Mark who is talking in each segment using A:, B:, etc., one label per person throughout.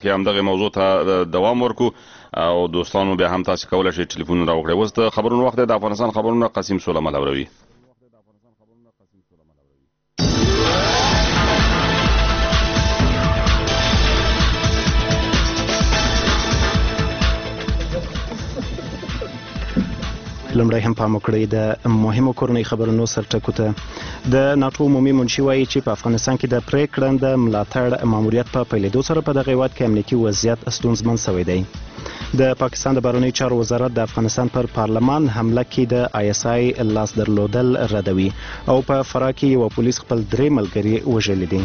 A: کې همدغه موضوع ته دوام ورکو او دوستانو بیا هم تاسو کولای شئ ټلیفون راوکړئ. اوس د خبرونو وخت د افغانستان خبرونه قاسم سوله ملوروي.
B: لومړی هم پام وکړئ د مهمو کورنۍ خبرونو سرټکو ته. د ناټو عمومي منشي وایي چې په افغانستان کې د پرېکړه د ملاتړ ماموریت په پیلېدو سره په دغه هیواد کې امنیتي وضعیت ستونزمن شوی دی. د پاکستان د بهرنیو چارو وزارت د افغانستان پر پارلمان حمله کې د ISI لاس درلودل ردوي او په فراه کې یو پولیس خپل 3 ملګري وژلي دي.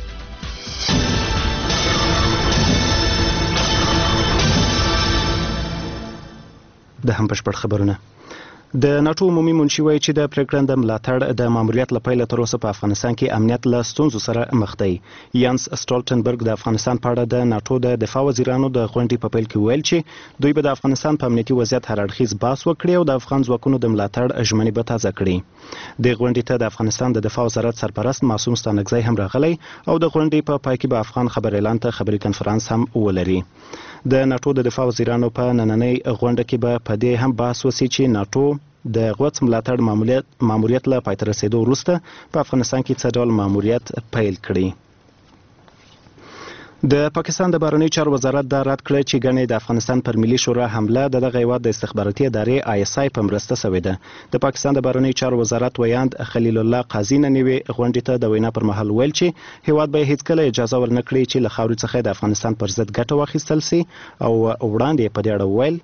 B: د هم بشپړ خبرونه. د ناټو عمومي منشي وایي چې د پرېکړه د ملاتړ د ماموریت له پیله تر اوسه په افغانستان کې امنیت له ستونزو سره مخ دی. یانس سټولټنبرګ د افغانستان په اړه د ناټو د دفاع وزیرانو د غونډې په پیل کې ویل چې دوی به د افغانستان په امنیتي وضعیت هر اړخیز بحث وکړي او د افغان ځواکونو د ملاتړ ژمنې به تازه کړي. د غونډې ته د افغانستان د دفاع وزارت سرپرست معصوم ستانکزی هم راغلی او د غونډې په پای کې به افغان خبر اعلان ته خبري کنفرانس هم ولري. د ناټو د دفاع وزیرانو په نننۍ غونډه کې به په دې هم بحث وشي چې ناټو د غوڅ ملاتړ ماموریت له پای ته رسیدو وروسته په افغانستان کې څه ډول ماموریت پیل کړي. د پاکستان د بهرنیو چارو وزارت دا رد کړی چې ګڼې د افغانستان پر ملي شورا حمله د دغه هیواد د استخباراتي ادارې ISI په مرسته شوې ده. د پاکستان د بهرنیو چارو وزارت ویاند خلیل الله قاضي نن یوې غونډې ته د وینا پر مهال ویل چې هیواد به هیڅکله اجازه ورنکړي چې له خاورې څخه د افغانستان پر ضد ګټه واخیستل سي او وړاندې په دې اړه ویل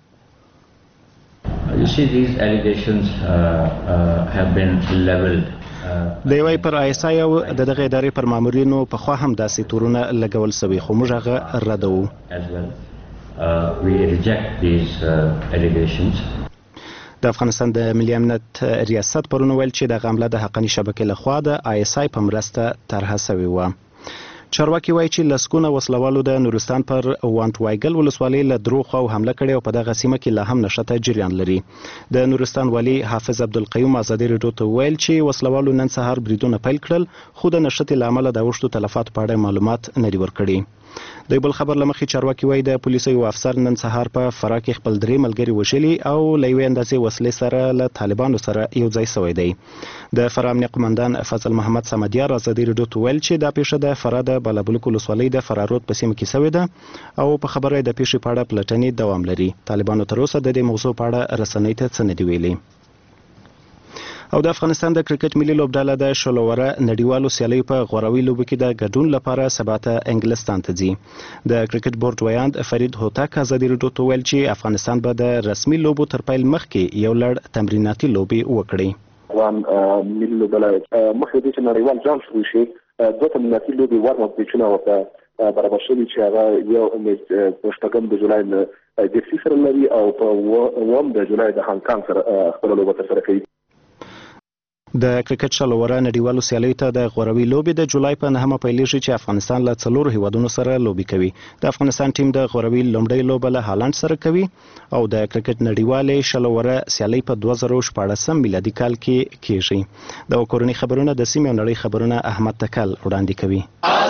C: You see, these allegations have been leveled.
B: د یوې پر ISI او د دغه ادارې پر مامورینو په خوا هم داسې تورونه لګول شوي خو موږ هغه ردوو.
C: As well, we reject these allegations.
B: د افغانستان د ملي امنیت ریاست پرون ویل چې د حمله د حقاني شبکې لخوا د ISI په مرسته طرحه شوې وه. چارواکي وایي چې لسګونه وسلوالو د نورستان پر وانټ وایګل ولسوالۍ له درو خواو حمله کړې او په دغه سیمه کې لا هم نښته جریان لري. د نورستان والي حافظ عبدالقیوم ازادي راډیو ته ویل چې وسلوالو نن سهار بریدونه پیل کړل خو د نښتې له امله د اوښتو تلفاتو په اړه معلومات نه دي ورکړي. د بل خبر له مخې چارواکي وایي د پولیسو یو افسر نن سهار په فراه کې خپل 3 ملګري وژلي او له یوې اندازې وسلې سره له طالبانو سره یو ځای شوی دی. د فراه امنیه قمندان فضل محمد صمدیار ازادي راډیو ته ویل چې دا پیښه د فراه د بالابلوک ولسوالۍ د فراه رود په سیمه کې شوې ده او په خبره د پیښې په اړه پلټنې دوام لري. طالبانو تر اوسه د دې موضوع په اړه رسنۍ ته څه نه دي ویلي. او د افغانستان د کرکټ ملي لوبډله د شلوره نړیوالو سیالیو په غوروي لوبو کې د ګډون لپاره سبا ته انګلستان ته ځي. د کرکټ بورډ ویاند فرید هوتک ازادي راډیو ته ویل چې افغانستان به د رسمي لوبو تر پیل مخکې یو لړ تمریناتي لوبې وکړي.
D: افغان ملي لوبډله مخکې د نړیوال جام شروع شي دوه تمریناتي لوبې ورم پیچونه ورته برابر شوي چې هغه یو په شپږم د جولای د جرسي سره لري او په اووم د جولای د هانګ کانګ سره خپله لوبه ترسره کوي.
B: د کرکټ شلوره نړیوالو سیالیو ته د غوروي لوبې د جولای په 9 پیلېږي چې افغانستان له 4 هیوادونو سره لوبې کوي. د افغانستان ټیم د غوروي لومړۍ لوبه له هالند سره کوي او د کرکټ نړیوالې شلوره سیالۍ په 2014 میلادي کال کې کیږي. د کورنۍ خبرونه د سیمې او نړۍ خبرونه احمد تکل وړاندې کوي.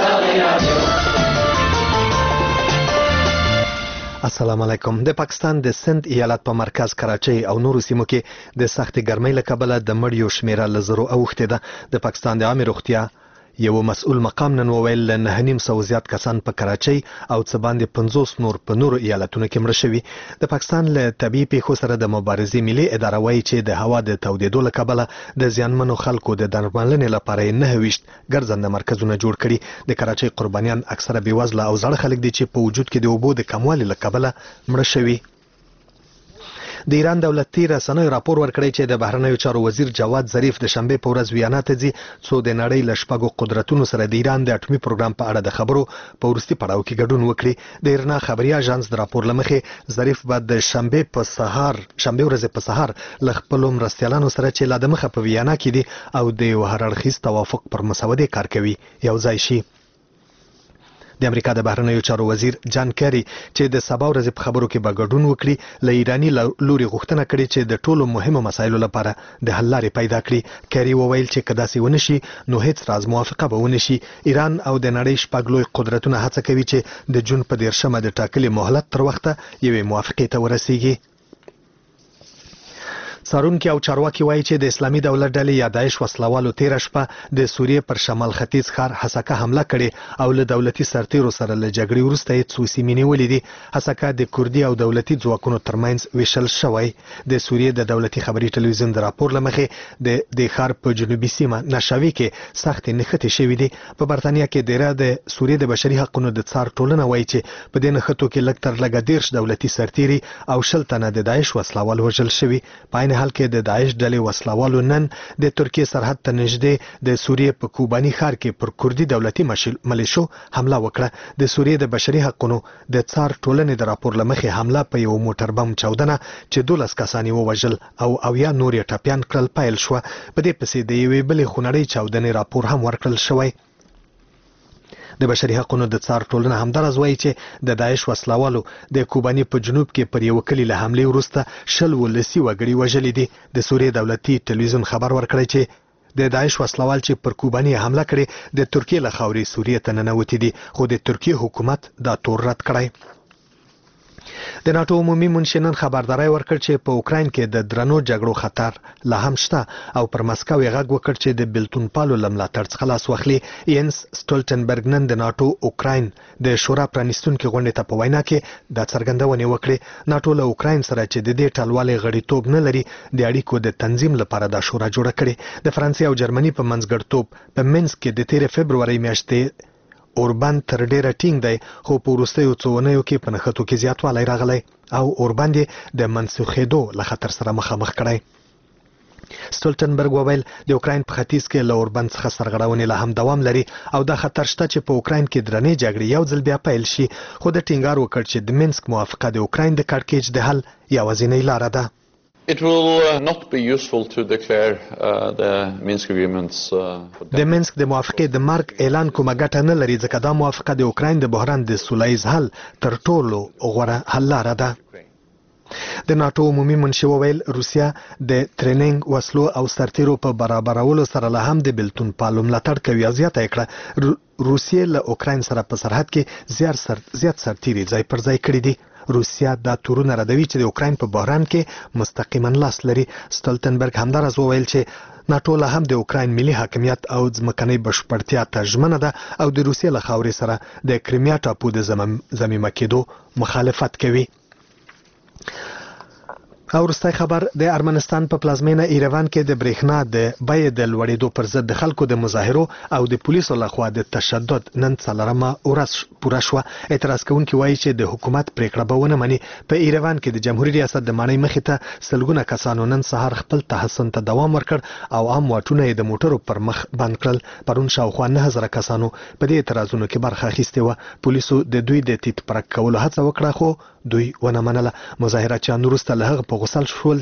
E: السلام علیکم. د پاکستان د سند ایالت په مرکز کراچۍ او نورو سیمو کې د سختې ګرمۍ له کبله د مړیو شمیره له زرو اوښتې ده. د پاکستان د عامې روغتیا یو مسؤل مقام نن وویل له 9.5 زیات کسان په کراچۍ او څه باندې 50 نور په نورو ایالتونو کې مړه شوي. د پاکستان له طبیعي پیښو سره د مبارزې ملي اداره وایي چې د هوا د تودېدو له کبله د زیانمنو خلکو د درملنې لپاره 29 ګرځنده مرکزونه جوړ کړي. د کراچۍ قربانیان اکثره بېوزله او زاړه خلک دي چې په وجود کې د اوبو د کموالي له کبله مړه شوي. د ایران دولتي رسنیو راپور ورکړی چې د بهرنیو چارو وزیر جواد ظریف د شنبې په ورځ ویانا ته ځي څو د نړۍ له 6 قدرتونو سره د ایران د اټومي پروګرام په اړه د خبرو په وروستي پړاو کې ګډون وکړي. د ایرنا خبري اژانس د راپور له مخې ظریف به د شنبې ورځې په سهار له خپلو مرستیالانو سره چې لا د مخه په ویانا کې دي او د یو هر اړخیز توافق پر مسودې کار کوي یو ځای شي. د امریکا د بهرنیو چارو وزیر جان کیری چې د سبا ورځې په خبرو کې به ګډون وکړي له ایراني لوري غوښتنه کړې چې د ټولو مهمو مسایلو لپاره د حل لارې پیدا کړي. کیری وویل چې که داسې ونه شي نو هیڅ راز موافقه به ونه شي. ایران او د نړۍ شپږ لوی قدرتونه هڅه کوي چې د جون په 13 د ټاکلي مهلت تر وخته یوې موافقې ته ورسیږي. څارونکي او چارواکي وایي چې د اسلامي دولت ډلې یا داعش وسلوالو تیره شپه د سوریې پر شمال ختیځ ښار حسکه حمله کړې او له دولتي سرتیرو سره له جګړې وروسته یې څو سیمې نیولې دي. حسکه د کردي او دولتي ځواکونو ترمنځ ویشل شوی. د سوریې د دولتي خبري ټلویزیون د راپور له مخې د ښار په جنوبي سیمه نشاوي کې سختې نښتې شوې دي. په برتانیا کې دیره د سوریې د بشري حقوقو د څار ټولنه وایي چې په دې نښتو کې لږ تر لږه 13 دولتي سرتیري او 10 تنه د داعش وسلوال وژل شوي. په عین حال کې د داعش ډلې وسلوالو نن د ترکیې سرحد ته نږدې د سوریې په کوباني ښار کې پر کردي دولتي ملیشو حمله وکړه. د سوریې د بشري حقوقو د څار ټولنې د راپور له مخې حمله په یو موټر بم چاودنه چې 12 کسان یې ووژل او 10 نور یې ټپیان کړل پیل شوه. په دې پسې د یوې بلې خونړۍ چاودنې راپور هم ورکړل شوی. د بشري حقوقو د څار ټولنه همدارز وایي چې د داعش وسلوالو د کوباني په جنوب کې پر یو کلي له حملې وروسته 10 ولسي وګړي وژلي دي. د سوریې دولتي ټلویزیون خبر ورکړی چې د داعش وسلوال چې پر کوباني حمله کړې د ترکیې له خاورې سوریې ته ننوتي دي، خو د ترکیې حکومت دا تور رد کړی. د ناتو عمومي منشي نن خبرداری ورکړ چې په اوکراین کې د درنو جګړو خطر لا هم شته او پر مسکو یې غږ وکړ چې د بلتون پالو له ملاتړ څخه لاس واخلي. ینس سټولټنبرګ نن د ناتو اوکراین د شورا پرانیستونکي غونډې ته په وینا کې دا څرګندونې وکړې. ناتو له اوکراین سره چې د دې ټلوالې غړیتوب نه لري د اړیکو د تنظیم لپاره دا شورا جوړه کړې. د فرانسې او جرمني په منځګړیتوب په منسک کې د 13 فبروري میاشتې اوربان تر ډیره ټینګ دی، خو په وروستیو څو اونیو کې په نښتو کې زیاتوالی راغلی او اوربان یې د منسوخېدو له خطر سره مخامخ کړی. سټولټنبرګ وویل د اوکراین په ختیځ کې له اوربان څخه سرغړونې لا هم دوام لري او دا خطر شته چې په اوکراین کې درنې جګړې یو ځل بیا پیل شي، خو د ټینګار وکړ چې د منسک موافقه د اوکراین د کړکېچ د حل یوازینۍ لاره ده.
F: It will not be useful to declare the Minsk agreements.
E: د منسک د موافقې د مرګ اعلان کومه ګټه نه لري ځکه دا موافقه د اوکراین د بحران د سولهییز حل تر ټولو غوره حل لاره ده. د ناتو عمومي منشي وویل روسیا د ټریننګ وسلو او سرتیرو په برابرولو سره له هم د بلتون پالو ملاتړ کوي او زیاته یې کړه. روسیې له اوکراین سره په سرحد کې زیات سرتیري ځای پر ځای کړي دي. روسیا دا تورونه ردوي چې د اوکراین په بحران کې مستقیما لاس لري. سټولټنبرګ همدارز وویل چې ناتو له هم د اوکراین ملي حاکمیت او ځمکنۍ بشپړتیا ته ژمنه ده او د روسیې له خاورې سره د کریمیا ټاپو د ضمیمه کېدو مخالفت کوي. او وروستی خبر د ارمنستان په پلازمینه ایروان کې د برېښنا د بیې د لوړېدو پر ضد د خلکو د مظاهرو او د پولیسو لخوا د تشدد نن 4مه ورځ پوره شوه. اعتراض کوونکي وایي چې د حکومت پریکړه به ونه مني. په ایروان کې د جمهوریت ریاست د ماڼۍ مخې ته سلګونه کسانو نن سهار خپل تحصن ته دوام ورکړ او عام واټونه یې د موټرو پر مخ بند کړل. پرون شاوخوا 9000 کسانو په دې اعتراضونو کې برخه اخیستې وه. پولیسو د دوی د تیت پرک کولو هڅه وکړه خو دوی ونه منله. مظاهراتچیان وروسته له هغه په غوسه شول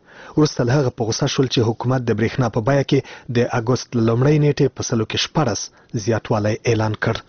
E: چې حکومت د برېښنا په بیه کې د اګوست له لومړۍ نیټې په سلو کې 14 زیاتوالی اعلان کړ.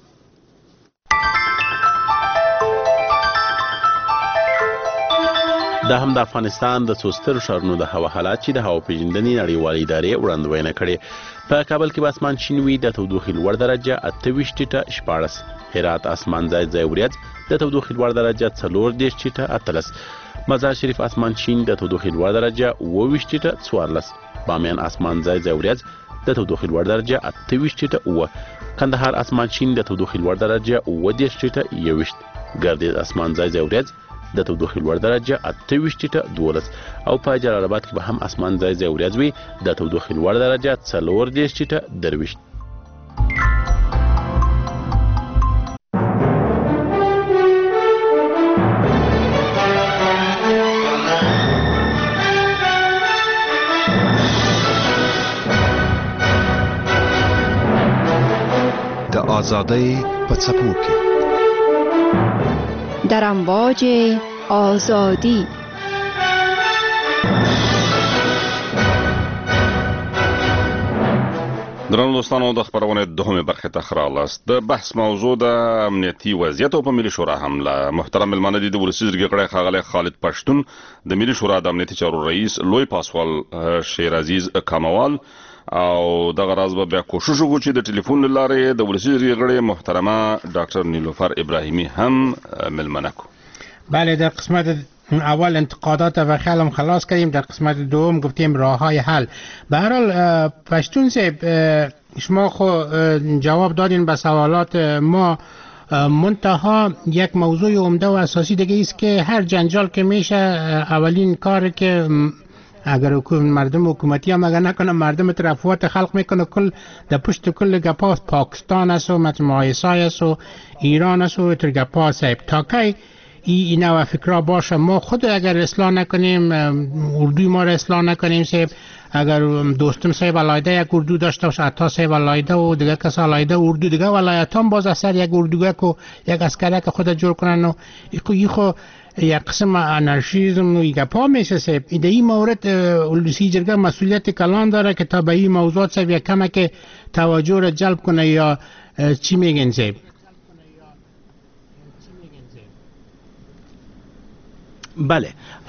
G: دا هم د افغانستان د څو سترو ښارونو د هوا حالات چې د هوا پیژندنې نړیوالې ادارې وړاندوینه کړې. په کابل کې به اسمان شین وي، د تودوخې لوړ درجه 28 ټیټه 14. هرات اسمان ځای وريځ، د تودوخې لوړ درجه 14 ټیټه 18. مزار شریف اسمان شین، د تودوخې لوړ درجه 22 ټیټه 14. بامیان اسمان ځای وريځ، د تودوخې لوړ درجه 28 ټیټه 9. کندهار اسمان شین، د تودوخې لوړ درجه 30 ټیټه 21. ګردیز اسمان ځای وريځ، د تودوخې لوړ درجه 28 ټیټه 12. او په جلال آباد کې به هم اسمان ځای وريځ وي، د تودوخې لوړ درجه 14 ټیټه 23.
H: آزادی په څپو کې
I: در امواج آزادی
A: درنو دوستانو د خبرونه دوهمه برخه ته خرالاست د بحث موضوع د امنیتي وضعیت په ملي شورا حمله محترم ملمنه دي د ولسی جرګې کړه خاغله خالد پښتون د ملي شورا د امنیتي چارو رئیس لوی پاسوال شیر عزیز کاموال او د غراز به کوشش وکړي چې د ټلیفون لاره د ولسی جرګې کړه محترمه ډاکټر نیلوفر ابراهیمی هم ملمنه کو.
J: بله در قسمت اول انتقادات و خیالم خلاص کردیم، در قسمت دوم گفتیم راه های حل. به هر حال پشتون صاحب شما خو جواب دادین به سوالات ما، منتها یک موضوع عمده و اساسی دیگه است که هر جنجال که میشه اولین کار که اگر مردم حکومتی هم اگر نکنه مردم ترفوات خلق میکنه کل در پشت کل گپاس پاکستان است و مایسای است و ایران است و ترگپاس صاحب تا کی اینا و فکرها باشه. ما خود اگر اصلاح نکنیم، اردوی ما را اصلاح نکنیم صاحب، اگر دوستم صاحب علایده یک اردو داشته باشه، عطا صاحب علایده و دیگه کس علایده اردو، دیگه ولایت هم باز اثر یک اردوگک و یک اسکرک خود جور کنن و ایخو یک قسم انارشیزم و یک پا میشه صاحب. در این مورد ولسی جرگه مسئولیت کلان داره که تا به این موضوعات صاحب یک کمک توجه را جلب کنه، یا چی میگن صاحب؟
K: بله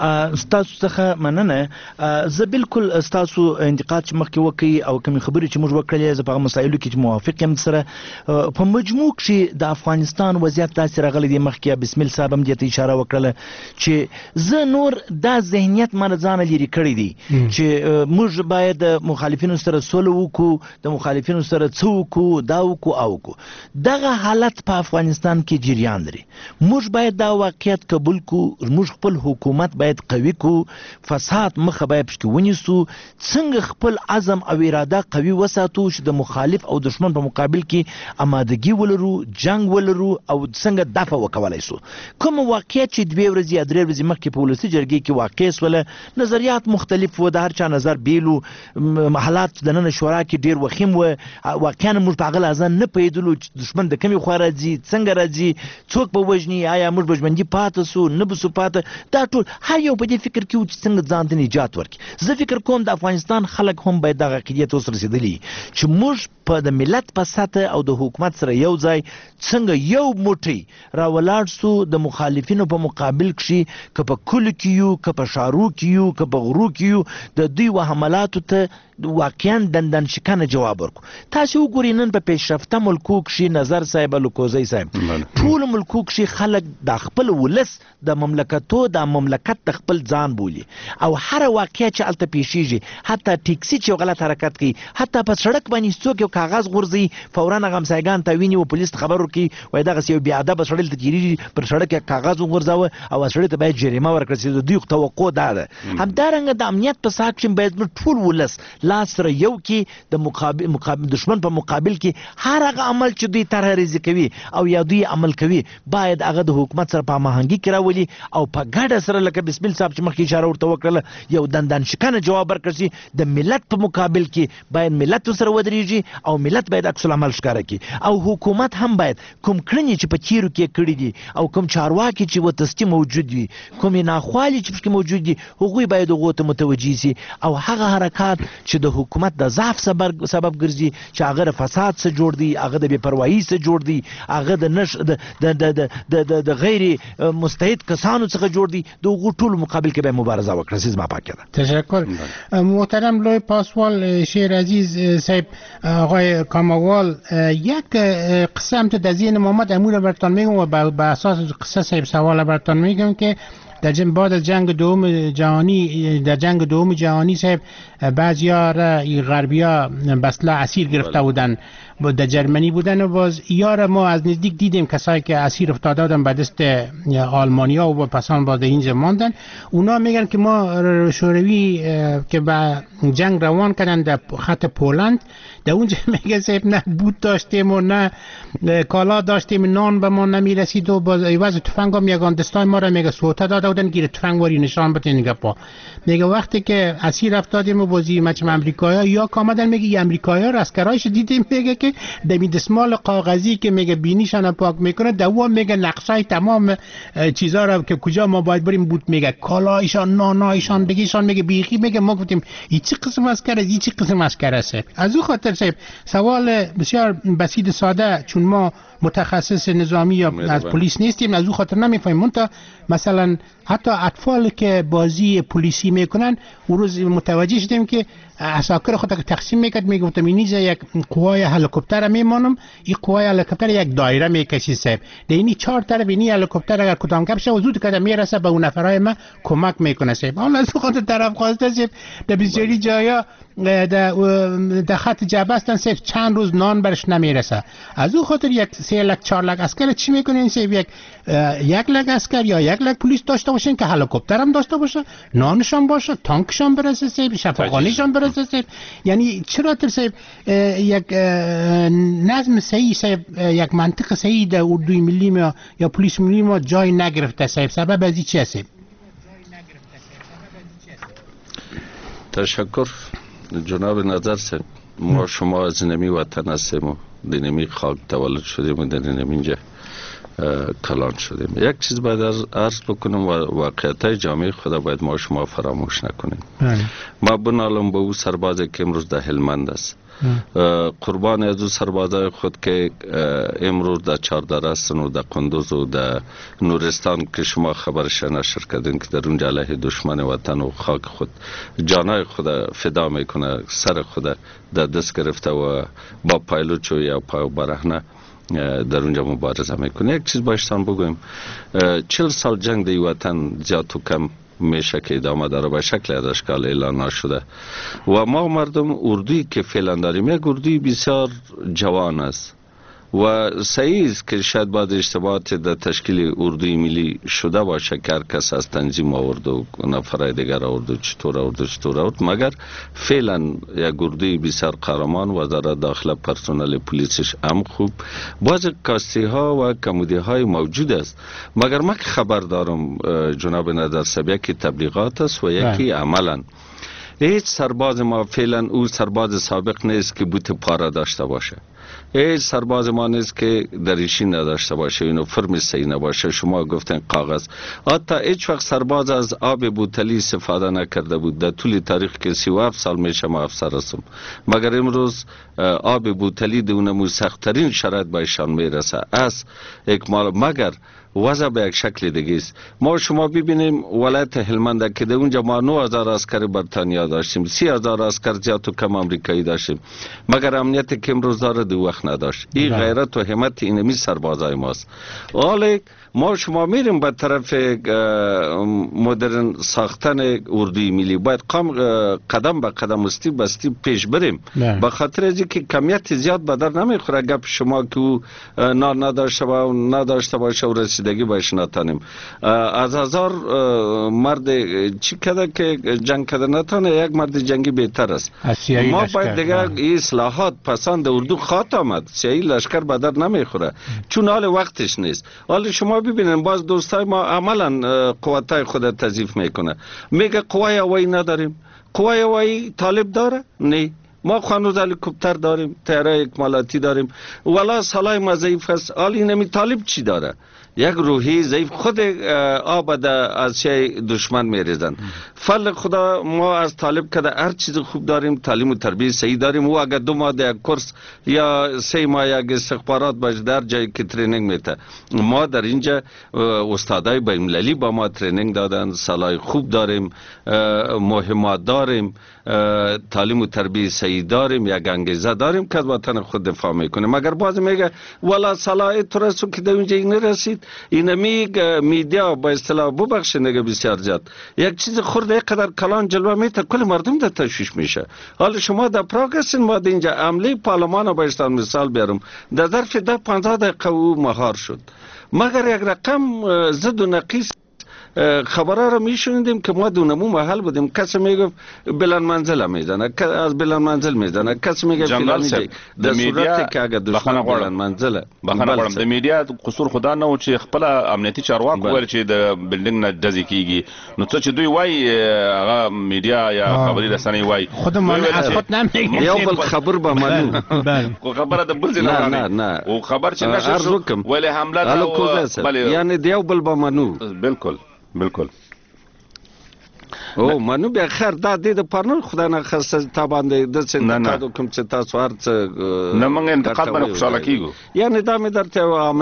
K: ستاسو څخه مننه. زه بالکل ستاسو انتقاد چې مخکې وکړي او کوم خبرې چې موږ وکړلې زه په مسایلو کې موافق یم سره. په مجموع کې د افغانستان وضعیت داسې راغلی دی، مخکې بسم الله صاحب هم دې ته اشاره وکړله چې زه نور دا ذهنیت ما ځان لري کړی دی چې موږ باید مخالفینو سره سوله وکړو، د مخالفینو سره څه وکړو، دا وکړو او وکړو. دغه حالت په افغانستان کې جریان لري. موږ باید دا واقعیت قبول کړو، موږ خپل حکومت باید قوي کو، فساد مخه باید پکې ونیسو، څنګه خپل عزم او اراده قوي وساتو چې د مخالف او دشمن په مقابل کې آمادګي ولرو، جنگ ولرو او څنګه دفع وکولای سو. کوم واقعیت چې 2 ورځې یا 3 ورځې مخکې په ولسی جرګې کې واقع سول، نظریات مختلف و، د هر چا نظر بیلو، حالات د نن شورا کې ډیر وخیم و، واقعا موږ په هغه ځان نه پیدلو چې دشمن د کمی خو راځي، څنګه راځي، څوک به وژني، آیا موږ بجمنجي پاتې سو نه بسو پاتې. دا ټول هر یو په دې فکر کې و چې څنګه ځان ته نجات ورکړي. زه فکر کوم د افغانستان خلک هم باید دغه عقیدې ته اوس رسېدلي چې موږ په د ملت په سطح او د حکومت سره یو ځای څنګه یو موټی راولاړ سو د مخالفینو په مقابل کې، که په کلو کې یو، که په ښارو کې یو، که په غرو کې یو، د دوی و حملاتو ته واقعا دندان شکنه جواب ورکو. تاسو وګورئ نن په پیشرفته ملکو کې نظر صاحب لوکوزی صاحب ټول ملکو کې خلک د خپل ولس د مملکتو د مملکت د خپل ځان بولي او هر واقعیا چې الته پیښیږي، حتی ټیکسي چې غلط حرکت کوي، حتی په سړک باندې څوک یو کاغذ غورځي فورا غمسایګان ته ویني او پولیس خبر ورکړي وای دغه یو بیا ادب سړی ته تیری پر سړک کاغذ غورځاوه او سړی ته باید جریمه ورکړي. د دوی توقع ده. همدارنګه د امنیت په ساحه کې باید ټول ولس لاس سره یو کې د مقابل دشمن په مقابل کې هر هغه عمل چې دوی طرح ریزي کوي او یا دوی عمل کوي باید هغه د حکومت سره په هماهنګي کې راولي او په ګډه سره لکه بسم الله صاحب چې مخکې اشاره ورته وکړله یو دندان شکنه جواب ورکړي. د ملت په مقابل کې باید ملت سره ودرېږي او ملت باید عکس العمل ښکاره کړي او حکومت هم باید کوم کړنې چې په تیرو کې کړي دي او کوم چارواکي چې وتستی موجود دي، کوم ناخوالي چې پکې موجود دي، هغوی باید هغو ته متوجه شي او هغه حرکات چې د حکومت د ضعف سبب ګرځي، چې هغه د فساد څخه جوړ دي، هغه د بې پروایي څخه جوړ دي، هغه د غیر مستعد کسانو څخه جوړ دي، د هغو ټولو مقابل کې به مبارزه وکړه. زما پاکه ده.
J: تشکر. محترم لوی پاسوال شیر عزیز صاحب، آقای کاموال، یک قسم ته د ذهن محمد امور برتان میگم و به اساس قصه صاحب سوال برتان میگم که در بعد از جنگ دوم جهانی صاحب بعضیا را غربیا بسلا اسیر گرفته بودن، در جرمنی بودن و باز یار ما از نزدیک دیدیم کسایی که اسیر افتاده بودن به دست آلمانیا و پسان باز اینجا ماندن. اونا میگن که ما شوروی که به جنگ روان کردن در خط پولند، در اونجا میگه صاحب نه بود داشتیم و نه کالا داشتیم، نان به ما نمیرسید و باز ایواز تفنگ هم یگان دستای ما را میگه سوته داده بودن که تفنگ واری نشان بده نگپا میگه وقتی که اسیر افتادیم و بازی مچ امریکایی یا کامدن میگه امریکایی ها اسکرایش دیدیم میگه که دمی دستمال کاغذی که میگه بینیشان پاک میکنه دوا میگه نقشای تمام چیزا رو که کجا ما باید بریم بود میگه کالایشان نانایشان بگیشان میگه بیخی میگه ما گفتیم این چه قسم اسکر است این چه قسم اسکر است. از او خاطر صاحب سوال بسیار بسیط ساده چون ما متخصص نظامی یا از پلیس نیستیم از او خاطر نمیفهمیم تا مثلا حتی اطفال که بازی پلیسی میکنن اون روز متوجه شدیم که عساکر خود تقسیم میکرد میگفتم این یک قوای هلیکوپتر میمونم این قوای هلیکوپتر یک دایره میکشی صاحب اینی 4 طرف اینی هلیکوپتر اگر کدام کپشه و زود کده میرسه به اون نفرای ما کمک میکنه صاحب. حالا از خاطر طرف خواسته صاحب در بسیاری جایا در خط جبه هستن صاحب چند روز نان برش نمیرسه از اون خاطر یک 3 لک 4 لک اسکر چی میکنین صاحب یک لک اسکر یا یک لک پلیس داشته باشین که هلیکوپتر هم داشته باشه نانشان باشه تانکشان برسه صاحب شفاخانهشان برسه صاحب. یعنی چرا تر صاحب یک نظم صحیح صاحب یک منطق صحیح در اردوی ملی ما یا پلیس ملی ما جای نگرفته صاحب سبب از چی است؟
L: تشکر جناب نظر صاحب ما شما از نمی وطن هستیم و دینمی خاک تولد شدیم و در اینجا کلان شدیم. یک چیز باید عرض بکنم واقعیت جامعه خدا باید ما شما فراموش نکنیم. ما بنالم به او سربازی که امروز در هلمند است قربان از او سربازای خود که امروز در چاردرستان و در قندوز و در نورستان که شما خبرش نشر کردین که در اونجا علیه دشمن وطن و خاک خود جانای خود فدا میکنه سر خود در دست گرفته و با پایلوچ و یا پای برهنه در اونجا مبارزه میکنه. یک چیز بایشتان بگویم 40 سال جنگ در وطن زیاد و کم میشه که ادامه داره به شکل از اشکال اعلان نشده و ما مردم اردویی که فعلا داریم یک اردوی بسیار جوان است و صحیح است که شاید بعد اشتباهات در تشکیل اردوی ملی شده باشه که هر کس از تنظیم آورد و نفرای دیگر آورد چطور آورد مگر فعلا یک اردوی بسیار قهرمان وزارت داخله پرسنل پلیسش هم خوب باز کاستی ها و کمودی های موجود است مگر ما که خبر دارم جناب نظر صاحب یکی تبلیغات است و یکی عملا هیچ سرباز ما فعلا او سرباز سابق نیست که بوت پاره داشته باشه هیچ سرباز ما نیست که دریشی نداشته باشه اینو فرم صحیح نباشه شما گفتن کاغذ حتی هیچ وقت سرباز از آب بوتلی استفاده نکرده بود در طول تاریخ که 37 سال میشه ما افسر هستم مگر امروز آب بوتلی دونمو سخت‌ترین شرایط بهشان میرسه از اکمال مگر وضع به یک شکل دیگه است. ما شما ببینیم ولایت هلمند که در اونجا ما 9000 عسکر بریتانیا داشتیم 30,000 عسکر زیاد و کم امریکایی داشتیم مگر امنیت که امروز داره دو وقت نداشت این غیرت و همت اینمی سربازای ماست. حالا ما شما میریم به طرف مدرن ساختن اردوی ملی باید قدم به قدم استیپ به استیپ پیش بریم به خاطر از که کمیت زیاد به در نمیخوره گپ شما که او نان نداشته باشه و رسیدگی باش نتانیم از 1000 مرد چی کده که جنگ کده نتانه یک مرد جنگی بهتر است ما باید دیگه اصلاحات پسند اردو خواهد آمد سیاهی لشکر به در نمیخوره چون حال وقتش نیست. حال شما ببینن باز دوستای ما عملا قوتای خود تضعیف میکنه میگه قوای هوایی نداریم قوای هوایی طالب داره نه ما خانوز هلیکوپتر داریم طیاره اکمالاتی داریم ولا سالای ما ضعیف است حال اینمی طالب چی داره یک روحی ضعیف خود آب از شای دشمن میریزن فضل خدا ما از طالب کده هر چیز خوب داریم تعلیم و تربیت صحیح داریم و اگر 2 ماه یک کورس یا 3 ماه یک استخبارات باشه در جایی که ترینینگ میته ما در اینجا استادای بین‌المللی با ما ترینینگ دادن سالای خوب داریم مهمات داریم تعلیم و تربیت صحیح داریم یک انگیزه داریم که وطن خود دفاع میکنه مگر باز میگه والا صلاح تو رسو که در اونجا نرسید این میدیا با اصطلاح ببخشید نگه بسیار زیاد یک چیز خورده قدر کلان جلوه میته کل مردم در تشویش میشه. حالا شما در پراگ هستین ما در اینجا عملی پارلمان با اشتان مثال بیارم در ظرف 10-15 دقیقه او مهار شد مگر یک رقم زد و نقیص خبره را میشنیدیم که ما دونمو محل بودیم، کسی میگه بلند منزل میزنه، از بلند منزل میزنه، کسی میگه فلانی جای. در صورتی که اگر دشمن بلند منزله
A: بخنه غواړم د میډیا قصور خدا نه و چې خپل امنیتي چارواکو ویل چې د بلډینګ نه ډزې کیږي، نو څه چې دوی وایي هغه میډیا یا خبري رسنۍ وایي
J: خودمون از خود نمیگیم
L: یو بل خبر به منو
A: کو خبره د بل ځای نه او خبر چې نشه ولې حمله
L: بله یعنی دیو بل به منو
A: بالکل
L: او منو بیا خیر دا د پرنو خدای نه خاصه تا باندې د څه انتقاد کوم چې تاسو ورڅ
A: نه موږ انتقاد باندې خوشاله کیږو،
L: یعنی دا مې درته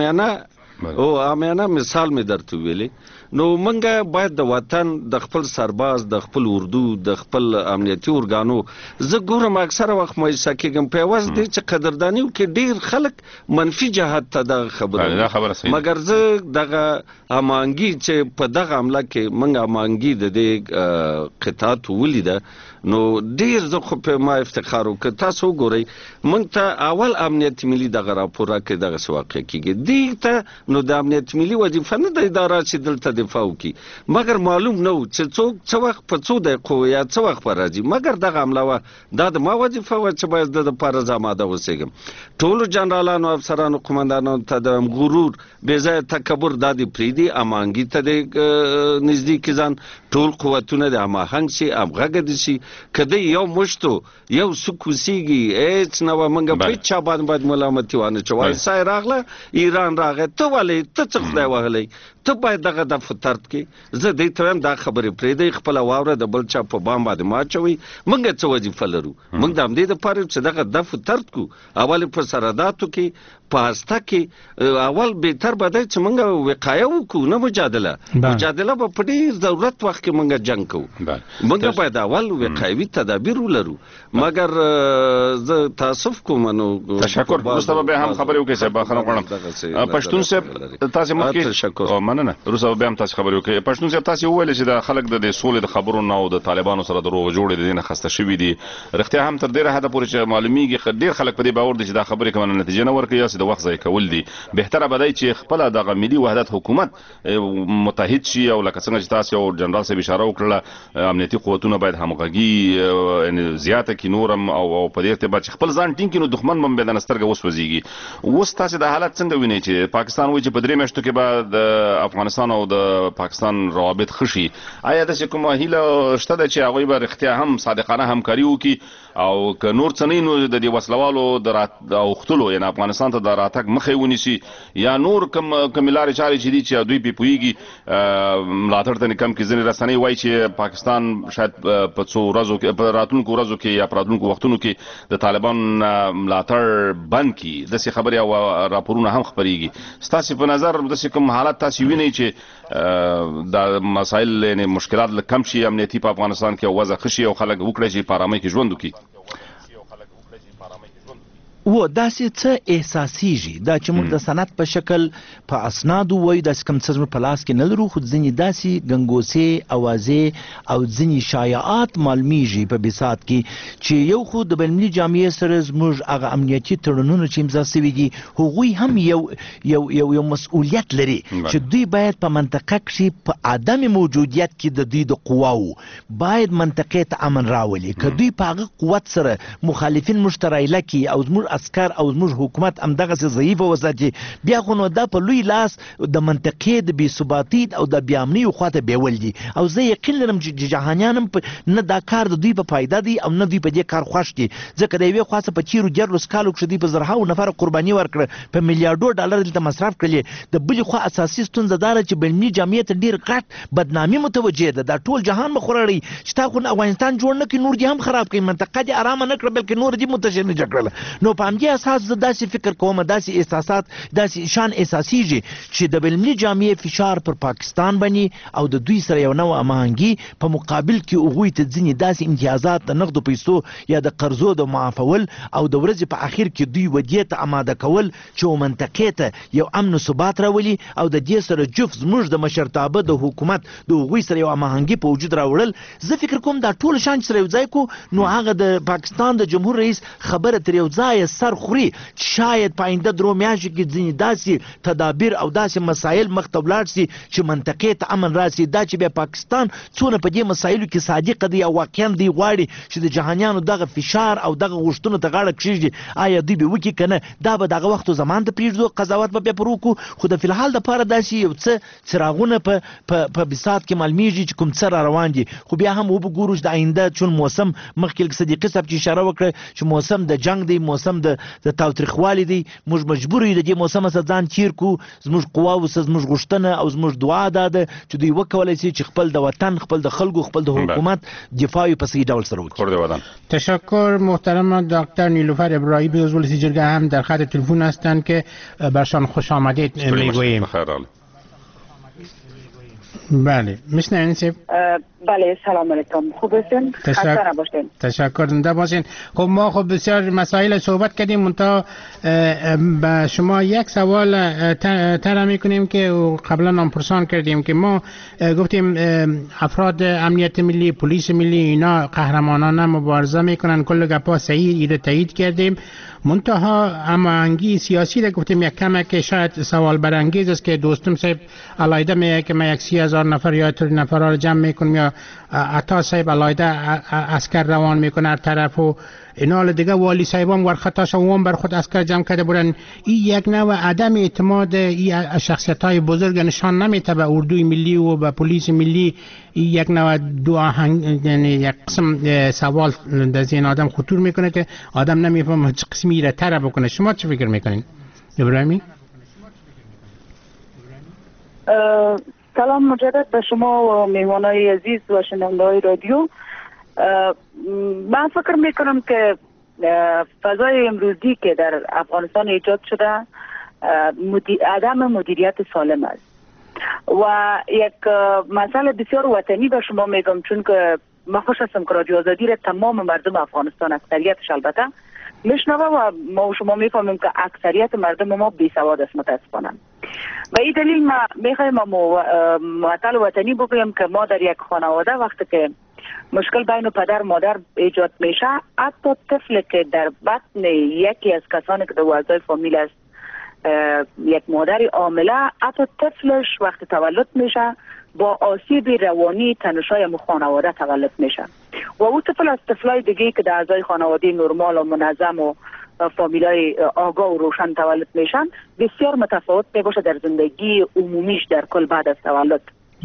L: عامیانه مثال مې درته ویلې. نو منګه باید د وطن د خپل سرباز، د خپل اردو، د خپل امنیتي ارګانو زه ګورم اکثره وخت مایوسه کېږم په عوض دی چې قدرداني وکړي. ډېر خلک منفي جهت ته دغه خبره مګر زه دغه امانګي چې په دغه عمله کې منګه امانګي د دې قطعات ولیده، نو ډېر زه خو په ما افتخار وکړ. تاسو وګورئ موږ ته اول امنیت ملي دغه راپور راکړي دغه څه واقع کېږي دې ته، نو د امنیت ملي وظیفه نه د اداره چې دلته دفاع وکړي، مګر معلوم نه و چې څوک څه وخت په څو دقیقو یا څه وخت به راځي، مګر دغه عمله وه دا د ما وظیفه وه چې باید د دپاره زه آماده اوسېږم. ټولو جنرالانو افسرانو قمندانانو ته د غرور بېځایه تکبر دا دې پرېږدي، امانګي ته دې نږدې کړي ځان، ټول قوتونه د هماهنګ شي، همغږه دي شي. که دی یو مشتو یو څوک اوسېږي هېڅ نه وه موږ په هېڅ چا باندې ملامتي وانه چوای سای راغله ایران راغی ته ولې ته څه خدای وهلی ته باید دغه دفع ترد کړې. زه دې ته وایم دا خبرې پرېږدئ، خپله واوره د بل چا په بام باندې مه اچوئ. موږ څه وظیفه لرو؟ موږ د همدې دپاره چې دغه دفع ترد کړو، اول په سرحداتو کې په هسته کې اول بهتر به دی چې موږ وقایه وکړو نه مجادله به په ډېر ضرورت وخت کې موږ جنګ کوو. موږ باید اول وقایوي تدابیر ولرو. مګر زه تاسف کوم نو
A: تشکر. وروسته به هم خبرې وکړئ صاحب، بخښنه غواړم پښتون صاحب تاسې مخکې مننه وروسته به هم تاسې خبرې وکړئ. پښتون صاحب تاسې وویلې چې د خلک د سولې د خبرو نه او د طالبانو سره د روغ جوړې د دې نه خسته شوي دي. رښتیا هم تر ډېره حده پورې چې معلومیږي ډېر خلک په دې باور دي چې دا خبرې کومه نتیجه نه ورکوي، یاسې د وخت ضایع کول دي. بهتره به دی چې خپله دغه ملي وحدت حکومت متحد شي، او لکه څنګه چې تاسې او جنرال صاحب اشاره وکړله امنیتي قوتونه باید همغږي زیاته کړي نورم او په دې ارتباط چې خپل ځان ټینګ کړي، نو دښمن به بې د سترګه وسوځېږي. اوس تاسې دا حالت څنګه وینئ چې پاکستان وایي چې په 3 میاشتو کې به د افغانستان او د پاکستان روابط ښه شي؟ آیا داسې کومه هیله شته ده چې هغوی به رښتیا هم صادقانه همکاري وکړي، او که نور څه نه نو د دې وسلوالو د اوښتلو یعنې افغانستان ته د راتګ مخه یې ونیسي، یا نور کومې لارې چارې چې دي چې دوی پرې پوهېږي ملاتړ ته کم کړي؟ ځینې رسنۍ وایي چې پاکستان شاید په څو ورځو کې په راتلونکو ورځو کې یا په راتلونکو وختونو کې د طالبانو ملاتړ بند کړي. داسې خبرې او راپورونه هم خپرېږي. ستاسې په نظر داسې کوم حالت تاسې وینئ چې دا مسایل یعنې مشکلات لږ کم شي امنیتي په افغانستان کې، او وضع ښه شي او خلک وکړی شي په ارامۍ کې ژوند وکړي؟
K: و داسې څه احساسیږي دا چې موږ د سند په شکل په اسنادو وایو، داسې کوم څه په لاس کې نه لرو، خو ځینې داسې ګنګوسې اوازې او ځینې شایعات معلومیږي په بساط کې چې یو خو د بینالمللي جامعې سره زموږ هغه امنیتي تړونونه چې امضا شوي دي هغوی هم یو مسؤلیت لري چې دوی باید په منطقه کښې په عدم موجودیت کې د دوی د قواو باید منطقې ته امن راولي. که دوی په هغه قوت سره مخالفین موږ ته رایله کړي او زموږ عسکر او زموږ حکومت همدغسې ضعیفه وساتي، بیا خو نو دا په لوی لاس د منطقې د بې ثباتۍ او د بې امنۍ خواته بیول دي. او زه یقین لرم چې جهانیان هم نه دا کار د دوی په فایده دی او نه دوی په دې کار خوښ دي، ځکه د یوې خوا څه په تېرو 14 کالو کښې دوی په زرهاو نفره قرباني ورکړه، په میلیارډو ډالر دلته مصرف کړلې. د بلې خوا اساسي ستونزه دا ده چې بینالمللي جامعې ته ډېر غټ بدنامي متوجه ده. دا ټول جهان مخ وړی چې تا خو افغانستان جوړ نه کړي، نور دې هم خراب کړي، منطقه دې ارامه نه کړه بلکې نور دې متشنجه کړله. نو په همدې اساس زه داسې فکر کوم، داسې احساسات داسې شان احساسیږي چې د بینالمللي جامعې فشار پر پاکستان باندې او د دوی سره یو نوع هماهنګي په مقابل کې هغوی ته ځینې داسې امتیازات د نغدو پیسو یا د قرضو د معافول او د ورځې په اخر کې دوی ودیې ته اماده کول چې منطقې ته یو امن و ثبات راولي، او د دې سره جفت زموږ د مشرتابه د حکومت د هغوی سره یو هماهنګي په وجود راوړل. زه فکر کوم دا ټول شان چې سره یو ځای کو، نو هغه د پاکستان د جمهور رئیس خبره تر یو ځایه سر خوري شاید په آینده درو میاشتو کې ځینې داسې تدابیر او داسې مسایل مخته ولاړ سي چې منطقې ته امن راسي. دا چې بیا پاکستان څونه په دې مسایلو کې صادق دی او واقعا دی غواړي چې د جهانیانو دغه فشار او دغه غوښتنو ته غاړه کېږدي، آیا دوی به وکړي که نه؟ دا به دغه وخت و زمان ته پرېږدو، قضاوت به بیا پر وکړو. خو د فلحال دپاره داسې یو څه څراغونه په بساط کې معلومیږي چې کوم څه را روان دي. خو بیا هم وګورو چې د آینده چون موسم مخکې لږ صدیقي صاحب چې اشاره وکړه چې موسم د جنګ دی، موسم د تاوتریخوالي دی، موږ مجبور یو د دې موسم څخه ځان تیر کړو. زموږ قواو څخه زموږ غوښتنه او زموږ دعا دا ده چې دوی وکولی شي چې خپل د وطن، خپل د خلکو، خپل د حکومت دفاع په صحیح ډول سره وکړي.
J: تشکر محترم دکتر نیلوفر ابراهیمی عضو رئیس جرگه هم در خط تلفن هستند که برشان خوش آمدید میگوییم. بله میشنوین سیب؟
M: بله سلام علیکم، خوب هستین؟ خسته نباشین.
J: تشکر، زنده باشین. خب ما خب بسیار مسائل صحبت کردیم، منتها با شما یک سوال طرح میکنیم که قبلا هم پرسان کردیم که ما گفتیم افراد امنیت ملی، پلیس ملی اینا قهرمانانه مبارزه میکنن، کل گپا صحیح ایره تایید کردیم. منتها هماهنگی سیاسی را گفتیم یک کمه که شاید سوال برانگیز است که دوستم صاحب علایده میگه که ما 30,000 نفر یا 30 نفر را جمع میکنیم یا عطا صاحب علایده عسکر روان میکنه هر طرف و اینا دیگه والی صاحبان ورخطاش هم بر خود عسکر جمع کرده بودن. این یک نوع عدم اعتماد این شخصیت های بزرگ نشان نمیده به اردوی ملی و به پلیس ملی. این یک نوع دو آهنگ، یعنی یک قسم سوال در ذهن آدم خطور میکنه که آدم نمیفهمه چه قسمی را طرح بکنه. شما چه فکر میکنین ابراهیمی؟
M: سلام مجدد به شما و میهمانای عزیز و شنونده‌های رادیو. من فکر میکنم که فضای امروزی که در افغانستان ایجاد شده عدم مدیریت سالم است و یک مسئله بسیار وطنی به شما میگم، چون که من خوش هستم که رادیو آزادی را تمام مردم افغانستان، اکثریتش البته میشنوه و ما و شما میفهمیم که اکثریت مردم ما بی سواد است متاسفانه. و این دلیل ما میخوایم معطل وطنی بگویم که ما در یک خانواده وقتی که مشکل بین پدر مادر ایجاد میشه، حتی طفل که در بطن یکی از کسانی که در اعضای فامیل است، یک مادر عامله، حتی طفلش وقتی تولد میشه با آسیب روانی تنشای خانواده تولد میشه و او طفل از طفلای دیگه که در اعضای خانواده نرمال و منظم و فامیلای آگاه و روشن تولد میشن بسیار متفاوت میباشه در زندگی عمومیش در کل بعد از تولد.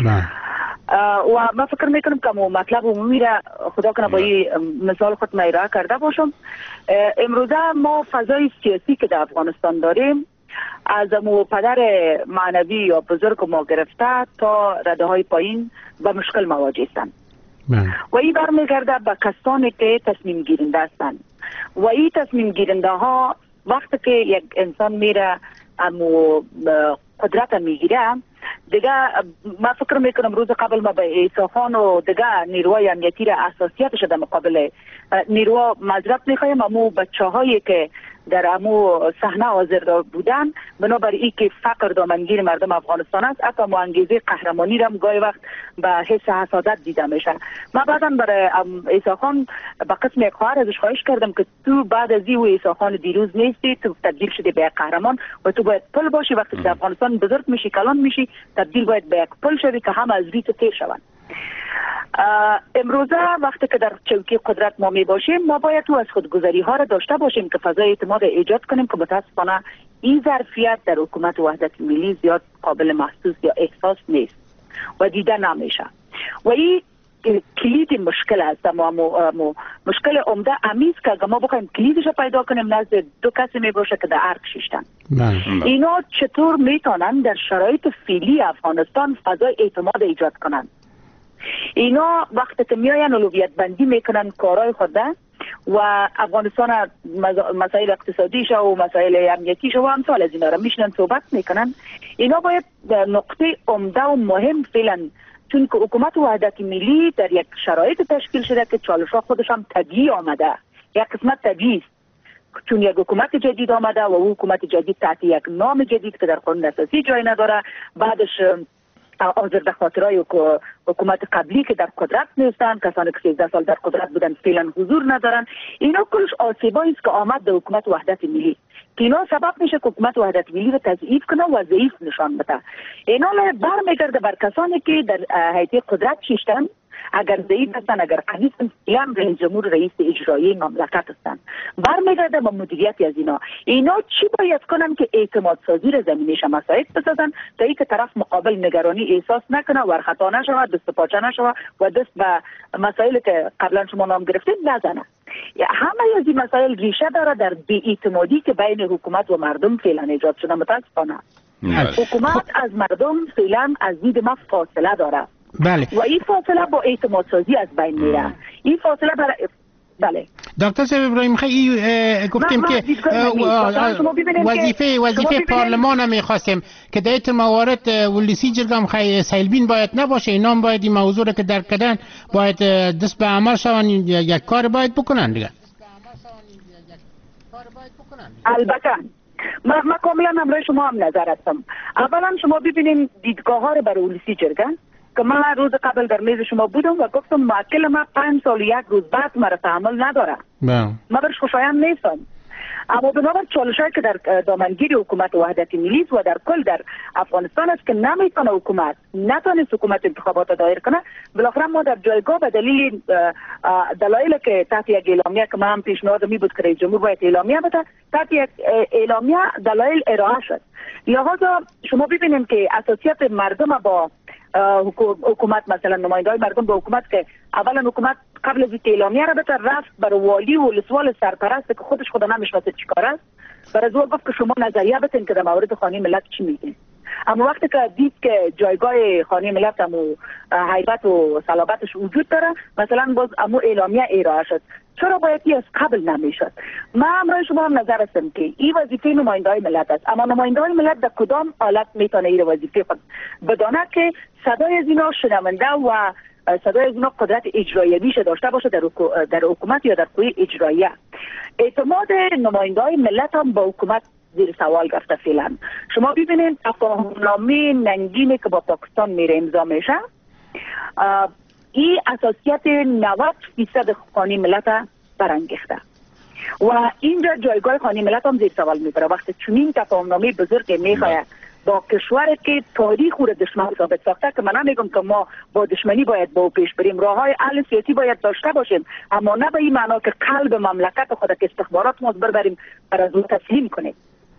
M: و من فکر میکنم که مطلب عمومی را خدا کنه با این مثال خود ارائه کرده باشم. امروزه ما فضای سیاسی که در افغانستان داریم از پدر معنوی یا بزرگ ما گرفته تا رده های پایین به مشکل مواجه هستند و این برمیگرده به کسانی که تصمیم گیرنده هستند و این تصمیم گیرنده ها وقتی که یک انسان میره امو قدرت میگیره دیگه من فکر میکنم روز قبل ما به عیسی خان و دیگه نیروهای امنیتی را اساسیت شده مقابل نیروها معذرت میخوایم امو بچه هایی که در امو صحنه حاضر بودن بنابراین ای که فقر دامنگیر مردم افغانستان است، حتی انگیزه قهرمانی را گاهی وقت به حس حسادت دیده میشه. من بعدا برای عیسی خان به قسم یک خواهر ازش خواهش کردم که تو بعد از این و عیسی خان دیروز نیستی، تو تبدیل شدی به یک قهرمان و تو باید پل باشی. وقتی در افغانستان بزرگ میشی کلان میشی تبدیل باید به یک پل شوی که هم از ریت تیر شوند. امروزه وقتی که در چوکی قدرت ما می باشیم ما باید تو از خودگذری ها را داشته باشیم که فضای اعتماد ایجاد کنیم که متاسفانه این ظرفیت در حکومت وحدت ملی زیاد قابل محسوس یا احساس نیست و دیده نمیشه و این کلید مشکل است. مشکل عمده امیز که اگر ما بخوایم کلیدش پیدا کنیم نزد دو کسی می باشه که در ارک شیشتن. اینا چطور میتونن در شرایط فعلی افغانستان فضای اعتماد ایجاد کنن؟ اینا وقتی که میاین اولویت بندی میکنن کارهای خود و افغانستان مسائل اقتصادیش و مسائل امنیتیش و امثال از اینا را میشنن صحبت میکنن، اینا باید نقطه عمده و مهم فعلا، چون که حکومت وحدت ملی در یک شرایط تشکیل شده که چالش‌ها خودش هم طبیعی آمده، یک قسمت طبیعی است چون یک حکومت جدید آمده و او حکومت جدید تحت یک نام جدید که در قانون اساسی جای نداره، بعدش آزرده خاطرای حکومت قبلی که در قدرت نیستند، کسانی که 13 سال در قدرت بودن فعلا حضور ندارن، اینا کلش آسیبایی است که آمد به حکومت وحدت ملی که اینا سبب میشه که حکومت وحدت ملی رو تضعیف کنه و ضعیف نشان بده. اینا برمیگرده بر کسانی که در هیئت قدرت شیشتن، اگر ضعیف هستن، اگر قوی هستن، هم رئیس جمهور رئیس اجرایی مملکت هستن. برمیگرده به مدیریت از اینا چی باید کنن که اعتماد سازی را زمینش مساعد بسازن تا اینکه طرف مقابل نگرانی احساس نکنه، ورخطا نشود، دست پاچه نشود و دست به مسائلی که قبلا شما نام گرفتید نزنه. همه از این مسائل ریشه داره در بی‌اعتمادی که بین حکومت و مردم فعلا ایجاد شده. متاسفانه حکومت از مردم فعلا از دید ما فاصله داره.
J: بله.
M: و این فاصله با اعتماد سازی از بین میره. این فاصله برای بله.
J: دکتر صاحب ابراهیم خیلی گفتیم که وظیفه پارلمان هم می‌خواستیم که در این موارد ولسی جرگم خیلی سیلبین باید نباشه، اینا هم باید این موضوع را که درک کردن باید دست به عمل شون، یک کار باید بکنن دیگه.
M: البته من کاملا همراه شما هم نظر هستم. اولا شما ببینید دیدگاه ها رو برای ولسی جرگه که من روز قبل در میز شما بودم و گفتم موکل ما 5 سال یک روز بعد مرا تحمل نداره. من برش خوشایند نیستم. اما بنابر چالش‌هایی که در دامنگیری حکومت وحدت ملی و در کل در افغانستان است که نمیتونه حکومت حکومت انتخابات دایر کنه، بالاخره ما در جایگاه به دلیل دلایلی که تحت یک اعلامیه که من هم پیشنهاد می بود که رئیس جمهور باید اعلامیه بده، تحت یک اعلامیه دلایل ارائه شد. لذا شما ببینید که اساسیت مردم با حکومت، مثلا نماینده‌های مردم به حکومت که اولا حکومت قبل از اعلامیه را بهتر رفت برای والی و ولسوال سرپرست که خودش خدا نمیشناسه چیکار است، برای زور گفت که شما نظریه بتین که در مورد خانه ملت چی میگین. اما وقتی که دید که جایگاه خانه ملت هم و هیبت و صلابتش وجود داره، مثلا باز امو اعلامیه ارائه شد. چرا باید از قبل نمیشد؟ من همراه شما هم نظر هستم که این وظیفه نماینده‌های ملت است، اما نماینده‌های ملت در کدام حالت میتونه این وظیفه خود بدانه که صدای از اینا شنونده و صدای از اینا قدرت اجرایی میشه داشته باشه در حکومت یا در قوه اجراییه. اعتماد نماینده‌های ملت هم با حکومت زیر سوال گرفته فعلا. شما ببینید تفاهم‌نامه ننگینی که با پاکستان میره امضا میشه، این اساسیت 90% خانه ملت برانگیخته و اینجا جایگاه خانه ملت هم زیر سوال میبره. وقتی چنین تفاهم‌نامه بزرگ میخواد با کشوری که تاریخ او را دشمن ثابت ساخته، که من نمیگم که ما با دشمنی باید با پیش بریم، راههای حل سیاسی باید داشته باشیم، اما نه به این معنا که قلب مملکت خود که استخبارات ما بریم بر از اون تسلیم کنیم.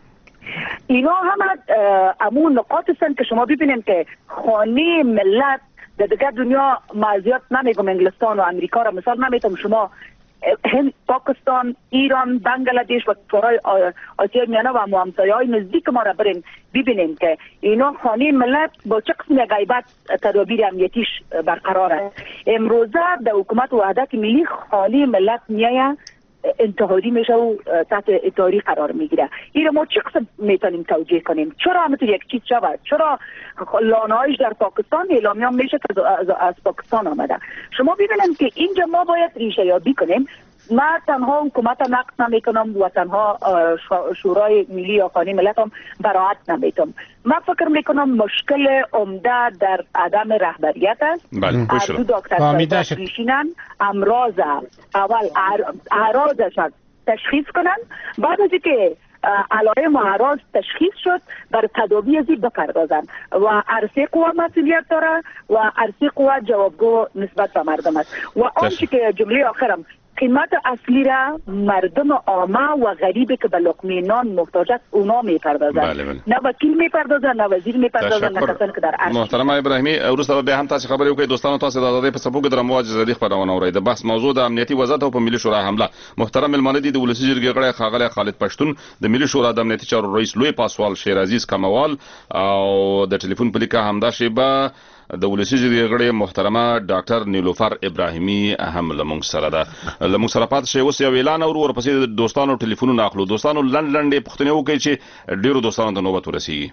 M: اینا همه امون نقاط هستند که شما ببینید که خانه ملت در دیگر دنیا، معذرت نمیگم انگلستان و امریکا را مثال نمیتونم، شما هند، پاکستان، ایران، بنگلادش و کشورهای آسیای میانه و همسایه‌های نزدیک ما را برین ببینیم که اینا خانه ملت با چه قسم غیبت تدابیر امنیتیش برقرار است. امروزه در حکومت وحدت ملی خانه ملت میایه انتحاری میشه و تحت اداری قرار میگیره. این ما چه قسم میتونیم توجیه کنیم؟ چرا همینطور یک چیز شود؟ چرا لانه‌هایش در پاکستان اعلامیه میشه که از پاکستان آمده؟ شما ببینید که اینجا ما باید ریشه یابی کنیم. من تنها حکومت نقد نمیکنم و تنها شورای ملی یا خانه ملت هم براعت نمیتونم. من فکر میکنم مشکل عمده در عدم رهبریت است. از دو دکتر پیشینن امراض اول اعراضش تشخیص کنن، بعد از اینکه علائم و اعراض تشخیص شد بر تداوی ازی بپردازن و عرصه قوه مسئولیت داره و عرصه قوه جوابگو نسبت به مردم است. و آنچه که جمله آخرم، قیمت اصلی را مردم عامه و غریبی که به لقمه نان محتاج است اونا میپردازن. نه وکیل میپردازن، نه وزیر میپردازن، نه کسانی که در عرش.
A: محترم ابراهیمی، ورسته به هم تاسو خبرې وکړئ. دوستانو تاسو د آزادۍ په څپو کې د رمواج زدي خبرونه اورئ. د بحث موضوع د امنیتي وضعیت او په ملي شورا حمله. محترم ملمانه دي د ولسی جرګې غړی ښاغلی خالد پښتون، د ملي شورا د امنیتي چارو رئیس لوی پاسوال شیر عزیز کموال او د ټلیفون په لیکه همدا شیبه د ولسی جرګې غړی محترمه ډاکټر نیلوفر ابراهیمی هم لمونږ سره ده. لمونږ سره پات شي اوس یو اعلان اور ورپسې د دوستانو ټلیفونونه اخلو. دوستانو لندن پښتنه وکړي چې ډیرو دوستانو ته نوبت ورسیږي.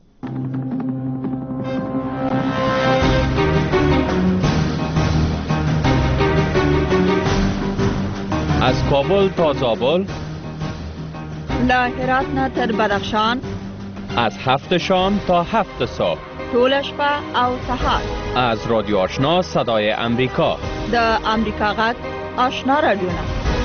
N: از کابل تا زابل،
O: له هرات نه تر بدخشان،
N: از 7 شام تا 7 صبح
I: ټول شپه او سهار
N: از رادیو آشنا صدای امریکا
I: د امریکا غږ آشنا رادیو.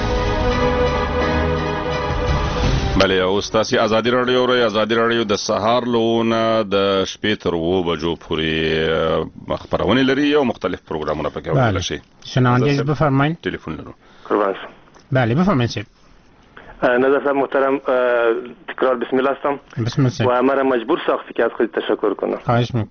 A: بله او ستاسي ازادي رادیو د سهار لونه د شپې تر 2 بجو پورې خبرونه لري او مختلف پروګرامونه پکې وړاندې شي.
J: شنوندگی بفرمایید.
A: تلفن لرو.
O: قربان.
J: بله بفرمایید.
O: نظر صاحب محترم تکرار بسم الله هستم.
J: بسم الله.
O: و مرا مجبور ساختی که از خود تشکر کنم.
J: خواهش میکنم.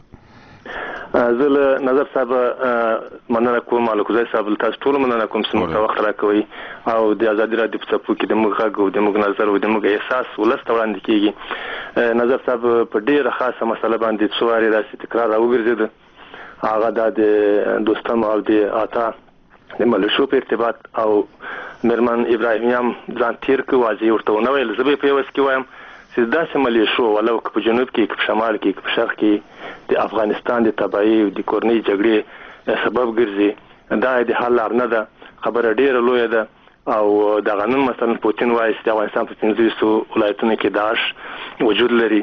O: زه نظر صاحب مننه کوم الکوزای صاحب تاسو ټول مننه کوم چې موږ وخت راکوي او د ازادي رادیو په څپو کې د موږ غږ او د موږ نظر او د موږ احساس ولست وړاندې کیږي. نظر صاحب په ډیره خاصه مسله باندې څواري راسي تکرار راوګرځید. هغه د دوستم او د آتا د ملشو په ارتباط او مرمن ابراهیمیان ځان تیر کو واځي ورته نو ویل زه په وس کې وایم چې داسې ملشو ولو په جنوب کې په شمال کې په شرق کې د افغانستان د تباہي او د کورنۍ جګړې سبب ګرځي. دا د حل لار نه ده. خبره ډیره لویه ده او د قانون مثلا پوتین وایي چې افغانستان په 15 ولایتونو کې داعش وجود لري.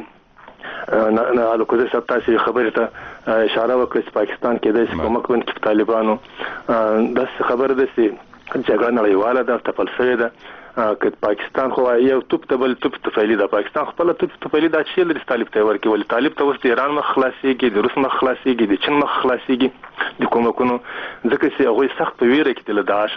O: نه الکوزه صاحب تاسو خبره ته اشاره وکړه چې پاکستان کې د کومک ونکړي طالبانو د خبره ده چې جګړه نړیواله ده تفلسفه ده که پاکستان خو یو توپ ته بل توپ تفعیلی ده. پاکستان خپل توپ تفعیلی ده چې لري طالب ته ورکی ول طالب ته وست ایران مخ خلاصيږي د روس مخ خلاصيږي د چین مخ خلاصيږي د کومکونو ځکه چې هغه سخت په ویره کې د داعش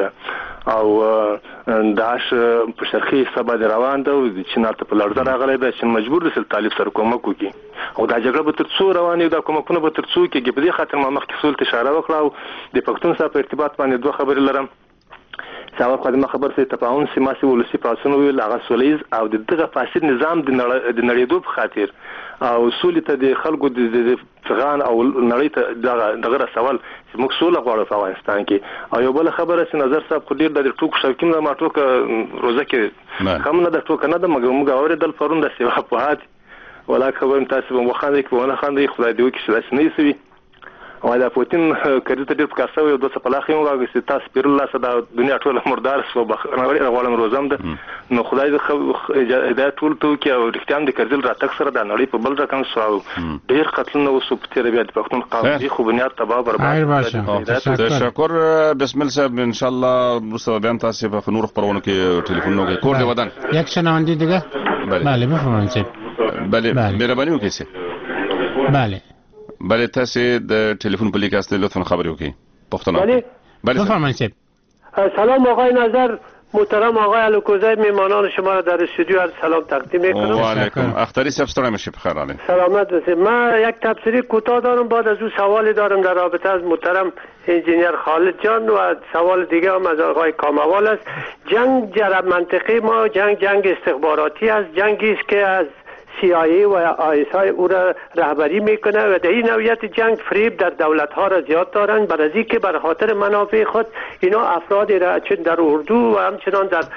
O: او داعش په شرقي سبا روان ده او د چین ته په لړزه راغلی ده چې مجبور دي طالب سره کومک وکړي او دا جګړه به تر څو روانه ده کومکونه به تر څو کې په دې خاطر ما مخکې سول اشاره وکړه او د پښتون سره په ارتباط باندې دوه خبرې لرم. ساوه خدمت خبر سي تفاهم سیماسي ولسی پاسونو ویل هغه سولیز او دغه فاسد نظام د نړیدو په خاطر او سولې ته د خلکو د افغان او نړۍ ته دغه سوال چې موږ سوله غواړو په افغانستان کې. او یو بل خبره چې نظر صاحب خو ډیر د ټوک شوکیم نه ما ټوک روزه کې هم نه د ټوک نه د موږ اوریدل پرون د سیوا په هات ولا خبر تاسو مو خاندي کو نه خاندي خدای دې وکړي چې داسې نه وي. او دا پوتین کړي ته ډیر پکاسو یو د سپلاخي واغې چې تاسو پیر الله صدا دنیا ټول مردار سو بخنوري غوړم روزم ده نو خدای دې دا ټول ته کې او رښتیام د کړزل راتک سره د نړۍ په بل رقم سو ډیر قتلونه وسو په تیر بیا د پښتون قومي خو بنیاد تباہ برباد.
A: تشکر بسم الله صاحب ان شاء الله مستوى بیان تاسو په نور خبرونو کې ټلیفون نو کې کور دی ودان
J: یک شنوندی دیگه. بله بفرمایید.
A: بله مهرباني وکړئ. بله تاسو د ټلیفون په لیکاست لطفا خبري وکړئ. پښتنه
P: بله
J: بفرمایید.
P: سلام آقای نظر محترم آقای الکوزای میهمانان شما را در استودیو عرض سلام تقدیم میکنم.
A: و علیکم اختری صاحب ستړی مشي بخیر علی.
P: سلامت باشید. من یک تبصره کوتاه دارم بعد از اون سوالی دارم در رابطه از محترم انجینیر خالد جان و سوال دیگه هم از آقای کاموال است. جنگ در منطقه ما جنگ استخباراتی است. جنگی است که از CIA و ISI او را رهبری میکنه و در این نوعیت جنگ فریب در دولت ها را زیاد دارند برای اینکه بر خاطر منافع خود اینا افرادی را چون در اردو و همچنان در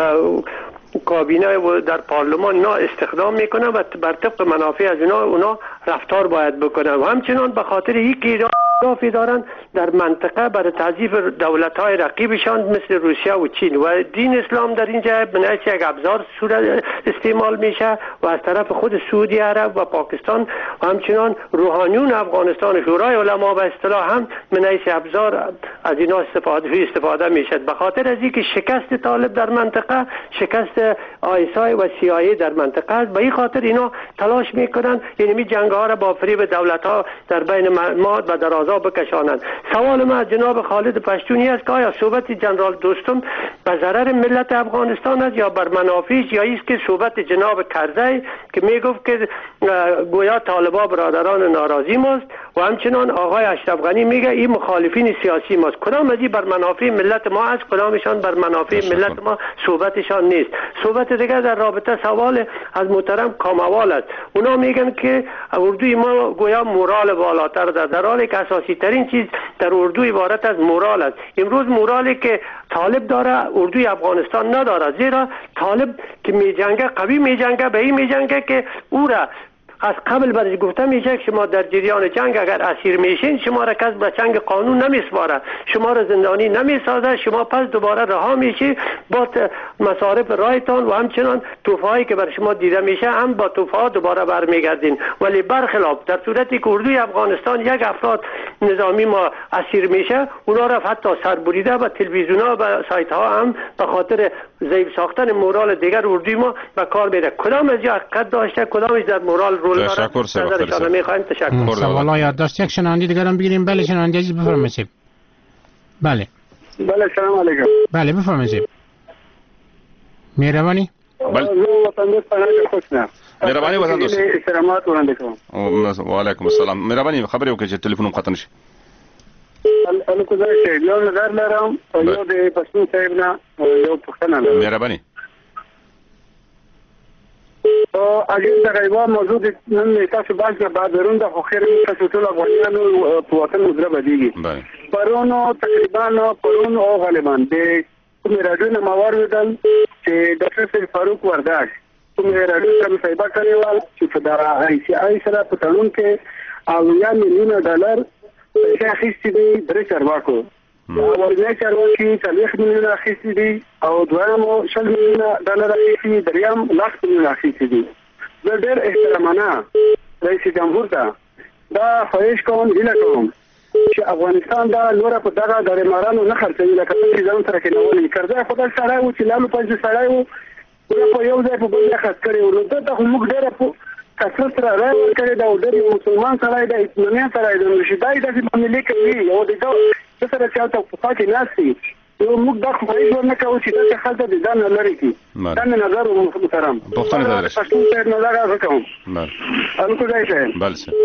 P: کابینه و در پارلمان اینا استخدام میکنه و بر طبق منافع از اونا رفتار باید بکنه و همچنان به خاطر اینکه ایران اهدافی دارند در منطقه برای تضعیف دولت‌های رقیبشان مثل روسیه و چین و دین اسلام در اینجا به یک ابزار صورت استعمال میشه و از طرف خود سعودی عرب و پاکستان و همچنان روحانیون افغانستان شورای علما به اصطلاح هم من ابزار از اینا استفاده میشه. به خاطر از اینکه شکست طالب در منطقه شکست ISI و CIA در منطقه است به این خاطر اینا تلاش میکنن یعنی می جنگ ها را با فریب دولت ها در بین ما و در آزاد بکشانند. سوال من از جناب خالد پشتونی است که آیا صحبت جنرال دوستم به ضرر ملت افغانستان است یا بر منافعش یا است که صحبت جناب کرزی که میگفت که گویا طالبان برادران ناراضی ماست و همچنان آقای اشرف غنی میگه این مخالفین سیاسی ماست. کدام از این بر منافع ملت ما است کدامشان بر منافع ملت ما صحبتشان نیست. صحبت دیگر در رابطه سوال از محترم کاموال است. اونا میگن که اردوی ما گویا مورال بالاتر در حالی که اساسی ترین چیز در اردو عبارت از مورال است. امروز مورالی که طالب داره اردوی افغانستان نداره زیرا طالب که میجنگه قوی میجنگه به این میجنگه که او را از قبل برش گفته میشه که شما در جریان جنگ اگر اسیر میشین شما را کس به چنگ قانون نمیسپاره، شما را زندانی نمیسازه، شما پس دوباره رها میشی با مصارف رایتان و همچنان توفهایی که بر شما دیده میشه هم با توفه دوباره برمیگردین. ولی برخلاف در صورتی که اردوی افغانستان یک افراد نظامی ما اسیر میشه، اونا را حتی سربریده و تلویزیون ها و سایت ها هم به خاطر ضعیف ساختن مورال دیگر اردوی ما به کار میره. کدام از حقیقت داشته، کدامش در مورال رول داره؟ نظرشان میخوایم. تشکر.
J: سوالا یادداشت یک شنونده دیگر هم بگیریم. بله شنونده عزیز بفرمایید. بله
Q: سلام علیکم.
J: بله بفرمایید. مهربانی.
Q: بله وطن دوست پناه خوشنه.
A: مهربانی وطن دوست.
Q: استراحت وړاندې کوم.
A: وعلیکم السلام. مهربانی خبرې وکړئ چې ټلیفون قطع نشي.
Q: الکوزای صاحب یو نظر لرم او یو د پښتون صاحب نه یو پوښتنه لرم.
A: مهربانی.
Q: اگر دا غیبا موضوع نن تاسو باندې بعد ورونده خو خیر تاسو ټول افغانانو په وطن مزره بدیږي. پرونو تقریبا پرونو او غالبا د کوم راډیو نه ماور ودل چې ډاکټر فاروق ورداش کوم راډیو سره صاحب کړیوال چې په دغه ICI سره په تړون کې او یا میلیون ډالر پیسې اخیستې دي درې چارواکو. اولنی چارواکي 40 میلیونه اخیستې دي او دویم 60 میلیونه ډالر اخیستې دي، دریم لاس میلیونه اخیستې دي. زه ډېر احترامانه رئیس جمهور ته دا خواهش کوم هیله کوم چې افغانستان دا نور په دغه د مارانو نه خرڅوي لکه څنګه ځان سره کې نوولې کرځه خدای سره و چې لالو پنځه سړی و په یو ځای په بل ځای خرڅ کړی و. نو دا موږ ډېره په کثرت سره راوړل کړی دا او ډېر مسلمان سړی دی، اطمینان سړی دی، نو چې دا داسې معاملې کوي او د ده سره چې هلته په پاتې ناست وي نو موږ دا خواهش ورنه کوو چې داسې خلک د ځان نه لرې کړي. دا مې نظر و محترم. پښتون صاحب نظر هغه کوم. الکوزای صاحب.
A: بله صاحب.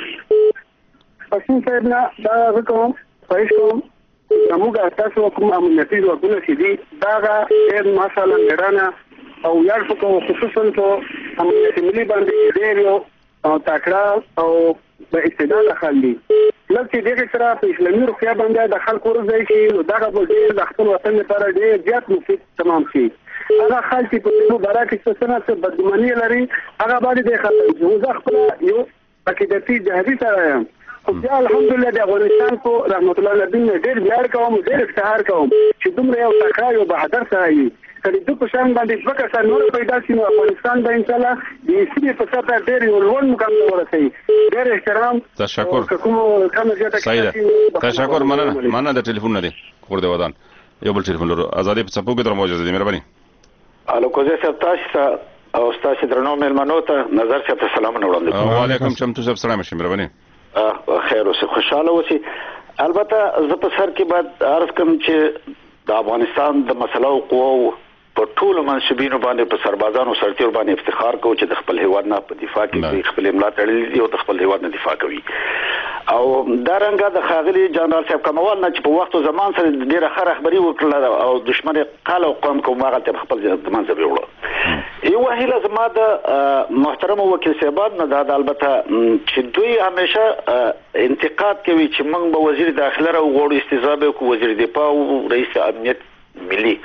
Q: پښتون صاحب نه دا هغه کوم خواهش کوم زموږ تاسو کوم امنیتي ځواکونه چې دي دا هغه ډېر مثلا میړانه او یار په خصوصا په امنیت ملي باندې ډېر یو تکړه او د استعداد خلک دي. لکه دغه سره په اسلامي روغتیا باندې د خلکو ورځي چې نو دا به ډېر د خپل وطن لپاره ډېر زیات مفید تمام شي. هغه خلک په دې مبارک څه څه بدګماني لري هغه باندې د خلک زه خپل یو عقیدتي جهادي سره یم. خو بیا الحمدلله د افغانستان کو رحمت الله علیه ډېر ویاړ کوم، ډېر افتخار کوم چې دومره یو تکړه یو بهادر سره یي. کله د په شان باندې څوک سره نور پیدا شي نو افغانستان به ان شاء الله د سیمې په سطح ډېر یو لوړ مقام ته ورسوي. ډېر احترام.
A: تشکر.
Q: کوم کم زیاته
A: کړئ. تشکر. مننه د ټلیفون نه دی خور دی ودان یو بل ټلیفون لرو. ازادي په څپو کې در موجوده دي. مهرباني.
R: الکوزه صاحب تاسو او تاسو درنو مېلمنو ته نظر صاحب ته سلام وړاندې کوم.
A: وعلیکم چمتو صاحب سلام شي. مهرباني.
R: خیر اوسه خوشاله اوسئ. البته زه په سر کې بعد عرض کوم چې د افغانستان د مسلو قوو په ټولو منصبینو باندې په سربازانو سرتیرو باندې افتخار کوو چې د خپل هیواد نه په دفاع کې خپل املا تړلې دي او د خپل هیواد نه دفاع کوي. او دا رنګه د خاغلی جنرال صاحب کموال نه چې په وخت او زمان سره ډیره ښه رهبري وکړه او دشمن قال او قوم کوم هغه ته خپل زمان ځبي وړو. یو وهله زما د محترم وکیل صاحب نه دا البته چې دوی همیشه انتقاد کوي چې موږ به وزیر داخله را وغوړو استضافه کو وزیر دفاع او رئیس امنیت ملي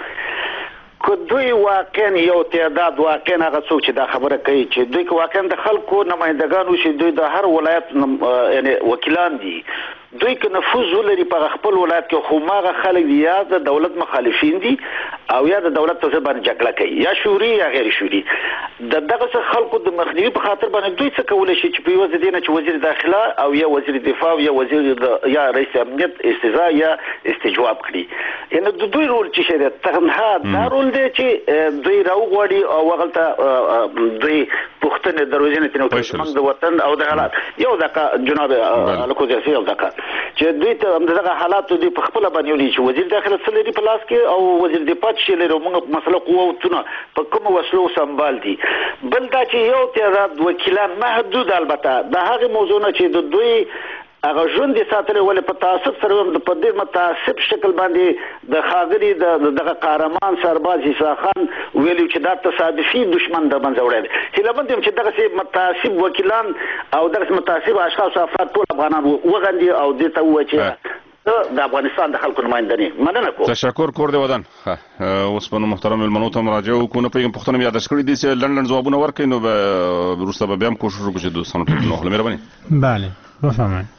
R: که دوی واقعا یو تعداد واقعا هغه څوک چې دا خبره کوي چې دوی واقعا د خلکو نمائندگانو شي دوی د هر ولایت یعنی وکیلان دي دوی که نفوذ ولري په خپل ولایت کې خو ماغه خلک دي یا د دولت مخالفین دي او یا د دولت ته باندې جګړه کوي یا شوري یا غیر شوري. د دغه خلکو د مخنیوي په خاطر باندې دوی څه کولای شي چې په یوه ځای نه چې وزیر داخله او یا وزیر دفاع یا وزیر یا رئیس امنیت استضاء یا استجواب کړي. یعنی د دوی رول چې شه تنها دا رول دی چې دوی راوغوړي او وغلطه دوی پښتنه دروازې نه تنو د وطن او د حالات یو دغه جناب الکوزي یو دغه چې دوی ته همدغه حالات دوی په خپل باندې ولي چې وزیر داخله څه لري په لاس کې او وزیر دفاع چې لري موږ مسله قوتونه په کوم وسلو سمبال دي. بل دا چې یو تعداد وکیلان محدود البته د هغه موضوع نه چې د دوی هغه ژوند ساتلې ولې په تعصب سره د په دې متعصب شکل باندې د خاغری دغه قهرمان سرباز عیسی خان ویلو چې دا تصادفي دشمن د منځ وړي چې لمن چې دغه متعصب وکیلان او دغه متعصب اشخاص افراد ټول افغانان وغندي او دې ته و چې د افغانستان د خلکو نمائندنې مننه کوم.
A: تشکر کور دی ودان. اوس په محترم ملمنو ته مراجعه وکړو. په یوه پښتنه یاد کړی دي چې لندن جوابونه ورکړي، نو به وروسته به هم کوشش وکړو چې دوستانو ته نو مهرباني.
J: بله بفرمایید.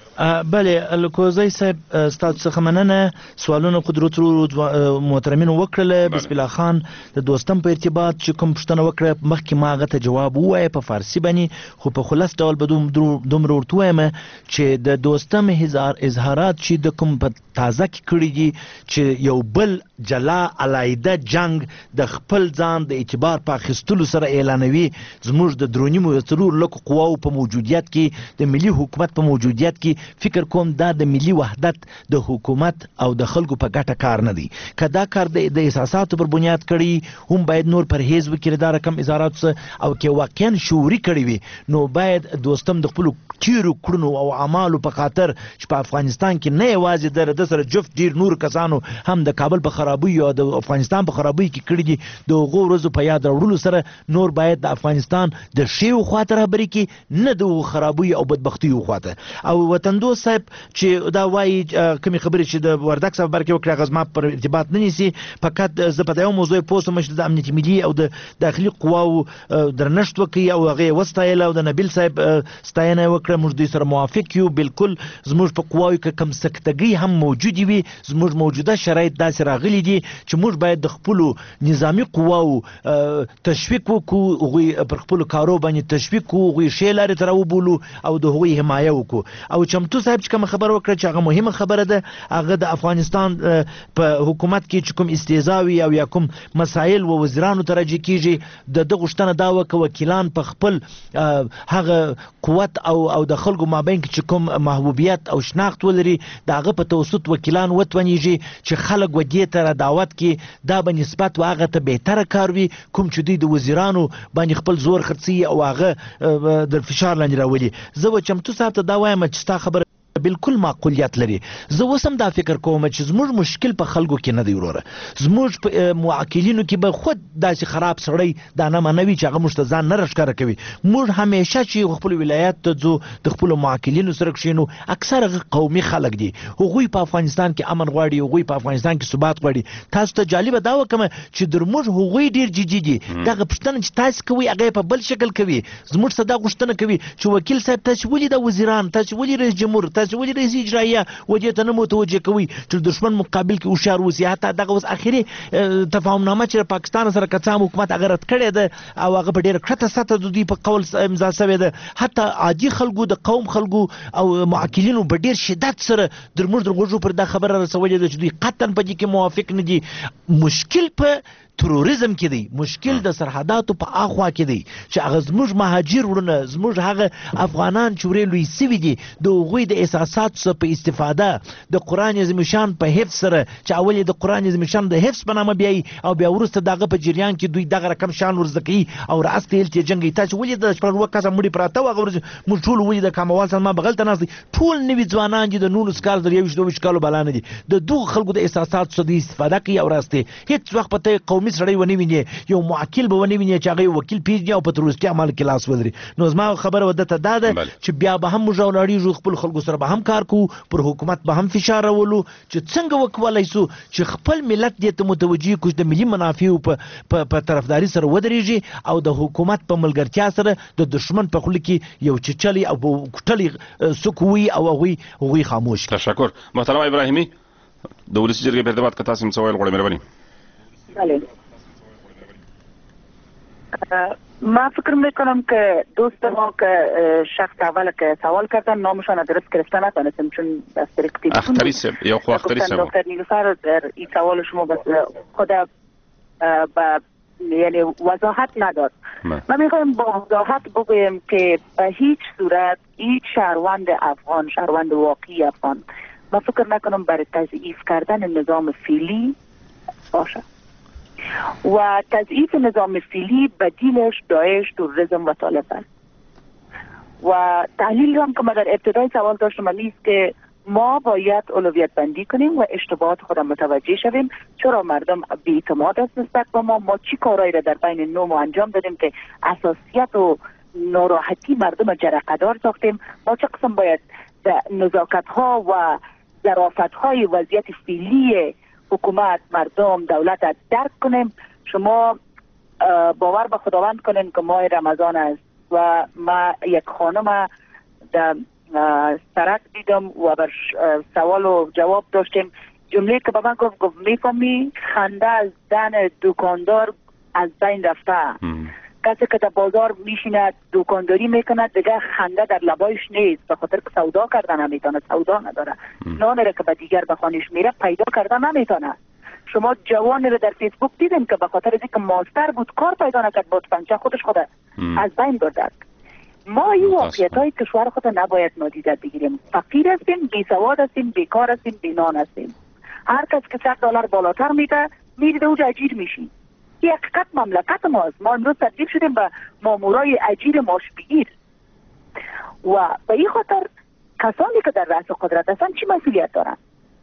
K: بله الکوزی صاحب ستاسو څخه مننه. سوالونه قدرت محترمین وکړل. بسم الله خان د دوستم په ارتباط چې کوم پوښتنه وکړه مخکې ما هغه ته جواب ووایه په فارسي باندې، خو په خلاص ډول به دومره ورته وایم چې د دوستم اظهارات چې د کوم په تازه کې کړي دي چې یو بل جلا علايده جنگ د خپل ځان د اعتبار په اخیستلو سره اعلانوي، زموږ د درونیمو څلور لکو قواو په موجودیت کې د ملي حکومت په موجودیت کې فکر کوم دا د ملي وحدت د حکومت او د خلکو په ګټه کار نه دی. که دا کار د احساساتو پر بنیاد کړي هم باید نور پرهیز وکړي دا رقم اظهارات او که واقعا شعوري کړي وي نو باید دوستم د خپلو تیرو کړنو او اعمالو په خاطر چې په افغانستان کې نه یوازې د سره جفت ډیر نور کسانو هم د کابل په خرابۍ او د افغانستان په خرابۍ کې کړي دي، د هغو ورځو په یاد راوړلو سره نور باید د افغانستان د ښیو خواته رهبري کړي، نه د خرابۍ او بدبختیو خواته. او وطندوست صاحب چې دا وایي کومې خبرې چې د وردګ صاحب برکې وکړي هغه زما پر ارتباط نه نیسي. فقط زه په دا یو موضوع پوه شوم چې د امنیتي ملي او د داخلي قواو درنښت وکړي او هغه یې وستایله او د نبیل صاحب ستاینه یې وکړه. موږ دوی سره موافق یو، بالکل زموږ په قواو کې کم سکتګۍ هم موجودې وي، زموږ موجوده شرایط داسې راغلي دي چې موږ باید د خپلو نظامي قواو تشویق وکړو، هغوی پر خپلو کارو باندې تشویق کړو، هغوی ښې لارې ته راوبولو او د هغوی حمایه وکړو. او چمتو صاحب چې کومه خبره وکړه چې هغه مهمه خبره ده، هغه د افغانستان په حکومت کې چې کوم استهزا وي او یا کوم مسایل و وزیرانو ته راجع کیږي، د ده غوښتنه دا وکړه وکیلان په خپل هغه قوت او د خلکو مابین کې چې کوم محبوبیت او شناخت ولري د هغه په توسط وکیلان وتونیږي چې خلک ودې ته را دعوت کې دا به نسبت و هغه ته بهتره کار وي کوم چې دوی د وزیرانو باندې خپل زور خرڅي او هغه د فشار لاندې راولي. زه به چمتو صاحب ته دا وایم چې ستا خبره بالکل معقولیت لري. زه اوس هم دا فکر کوم چې زموږ مشکل په خلکو کې نه دی وروره، زموږ په معاقلینو کې به خود داسې خراب سړی دا نه منوي چې هغه موږ ته ځان نه راښکاره کوي. موږ همیشه چې خپل ولایت ته ځو د خپلو معاقلینو سره کښېنو، اکثر هغه قومي خلک دي، هغوی په افغانستان کې امن غواړي، هغوی په افغانستان کې ثبات غواړي. تاسو ته جالبه دا وکړم چې درموږ هغوی ډېر جدي دي. دغه پوښتنه چې تاسو کوئ هغه په بل شکل کوي، زموږ څه دا غوښتنه کوي چې وکیل صاحب تاسو ولې د وزیران، تاسو ولې رئیس جمهور، تاسو ولې رئیس اجرائیه ودې ته نه متوجه کوي چې دشمن مقابل کې هوښیار اوسي. حتی دغه اوس اخري تفاهمنامه چې پاکستان سره کڅام حکومت هغه رد کړې ده او هغه په ډېره کښته سطحه د دوی په قول امضا شوې ده، حتی عادي خلکو د قوم خلکو او معاقلینو په ډېر شدت سره درموږ د غوږو پر دا خبره رسولې ده چې دوی قطعا په دې کې موافق نه دي. مشکل په تروریزم کې دی، مشکل د سرحداتو په اخوا کې دی چې هغه زموږ مهاجر ورونه، زموږ هغه افغانان چې ورې لوی سوي دي د هغوی د احساساتو څخه په استفاده د قرآن عظیم شان په حفظ سره چې اول یې د قرآن عظیم شان د حفظ په نامه بیایي او بیا وروسته دغه په جریان کې دوی دغه رقم شان ورزده کوي او رأس ته هلته جنګوي. تاسو ولې د شپږ اووه کسه مړي پراته وو هغه ورځ موږ ټول ولې د کاموال سلما بغل ته ناست دي، ټول نوي ځوانان دي د 19 کال تر 22 کالو بالا نه دي، د دغو خلکو د احساساتو څخه دوی استفاده کوي او راسته هیڅ وخت په قومي سړی ونه ویني، یو معقل به ونه ویني چې هغه وکیل پیژني او په تروریستي عمل کې لاس ولري. نو زما خبره ودته دا ده چې بیا به هم موږ ولاړیږو، خپل خلکو سره به هم کار کوو، پر حکومت به هم فشار راولو چې څنګه وکولای سو چې خپل ملت دې ته متوجه کړو د ملي منافعو په طرفداري سره ودرېږي او د حکومت په ملګرتیا سره د دشمن په خوله کې یو چچلي او کوټلي سکوي او هغوی خاموش.
A: تشکر. محترم ابراهیمی د ولسي جرګې په ارتباط که تاسو هم سوال غواړئ مهرباني.
M: بله ما فکر میکنم که دوست ما که شخص اول که سوال کردن نامشان درست گرفته نتونستم چون از طریق تلفن
A: اختری سب یا خو اختری سب
M: دکتر نیلوفر در این سوال شما بس خود یعنی وضاحت نداد. من میخوایم با وضاحت بگویم که به هیچ صورت هیچ شهروند افغان، شهروند واقعی افغان، من فکر نکنم برای تضعیف کردن نظام فعلی باشه و تضعیف نظام فعلی بدیلش داعش، تروریسم و طالب است. و تحلیل هم که من در ابتدای سوال داشتم نیست که ما باید اولویت بندی کنیم و اشتباهات خودم متوجه شویم. چرا مردم بی‌اعتماد است نسبت به ما چی کارهایی را در بین 9 ماه انجام دادیم که اساسیت و ناراحتی مردم جرقه‌دار ساختیم. ما چه قسم باید نزاکت ها و ظرافت‌های وضعیت فعلی حکومت، مردم، دولت درک کنیم. شما باور به خداوند کنین که ماه رمضان است و ما یک خانم در سرک دیدم و بر سوال و جواب داشتیم. جمله که به من گفت میفهمی خنده از دهن دکاندار از بین رفته. کسی که در بازار میشیند دکانداری میکند دیگه خنده در لبایش نیست، به خاطر که سودا کردن نمیتونه، سودا نداره. نانی را که به دیگر به خانش میره پیدا کردن نمیتونه. شما جوانی رو در فیسبوک دیدیم که به خاطر از اینکه ماستر بود کار پیدا نکرد، بود پنچه خودش خود از بین برد. ما این واقعیت‌های کشور خود نباید نادیده بگیریم. فقیر هستیم، بی سواد هستیم، بیکار هستیم، بی نان هستیم. هر کس که $100 بالاتر میده میره اوج اجیر میشیم. این حقیقت مملکت ماست. ما امروز تبدیل شدیم به مامورای اجیر ماش بگیر و به این خاطر کسانی که در رأس قدرت هستن چی مسئولیت دارن؟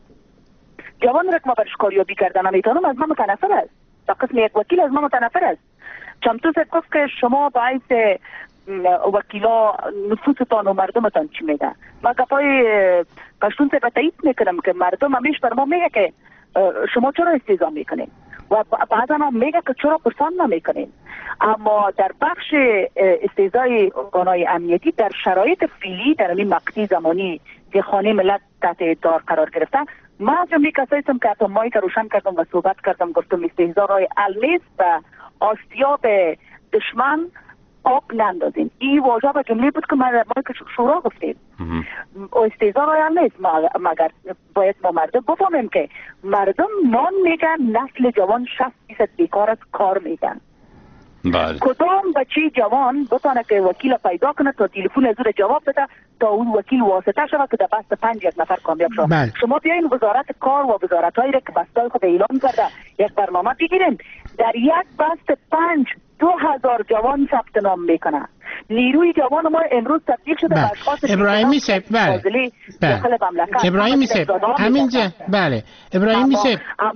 M: جوان را که ما برش کاریابی کردن نمیتونم از ما متنفر است. تا قسم یک وکیل از ما متنفر است. چمتو سید گفت که شما باعث وکیلا نفوستان و مردمتان چی میده؟ ما گپای پشتون سید تایید میکنم که مردم همیش بر ما میگه که شما چرا استیضا میکنین و بعضا هم میگه که چرا پرسان نمیکنین. اما در بخش استیضای ارگانهای امنیتی در شرایط فعلی در این مقطع زمانی که خانه ملت تحت دار قرار گرفتن، ما از جمله کسایی هستم که حتی مایی که روشن کردم و صحبت کردم گفتم استیضا رای حل نیست و آسیاب دشمن آب نندازین. این واژه به جمله بود که ما که شورا گفتیم. استیضا رای حل نیست، مگر باید ما مردم بفهمیم که مردم نان میگن، نسل جوان 60% بیکار است، کار میگن. کدام بچه جوان بتونه که وکیل پیدا کنه تا تلفن از او جواب بده تا اون وکیل واسطه شود که در بست 5 یک نفر کامیاب شود. شما بیاین وزارت کار و وزارت هایی که بستای خود اعلام کرده یک برنامه بگیرین، در یک بست 5 2000 جوان ثبت نام میکنه. نیروی جوان ما امروز تبدیل شده به اشخاص
J: ابراهیمی صاحب
M: داخل مملکت.
J: ابراهیمی صاحب همینجا ابراهیمی صاحب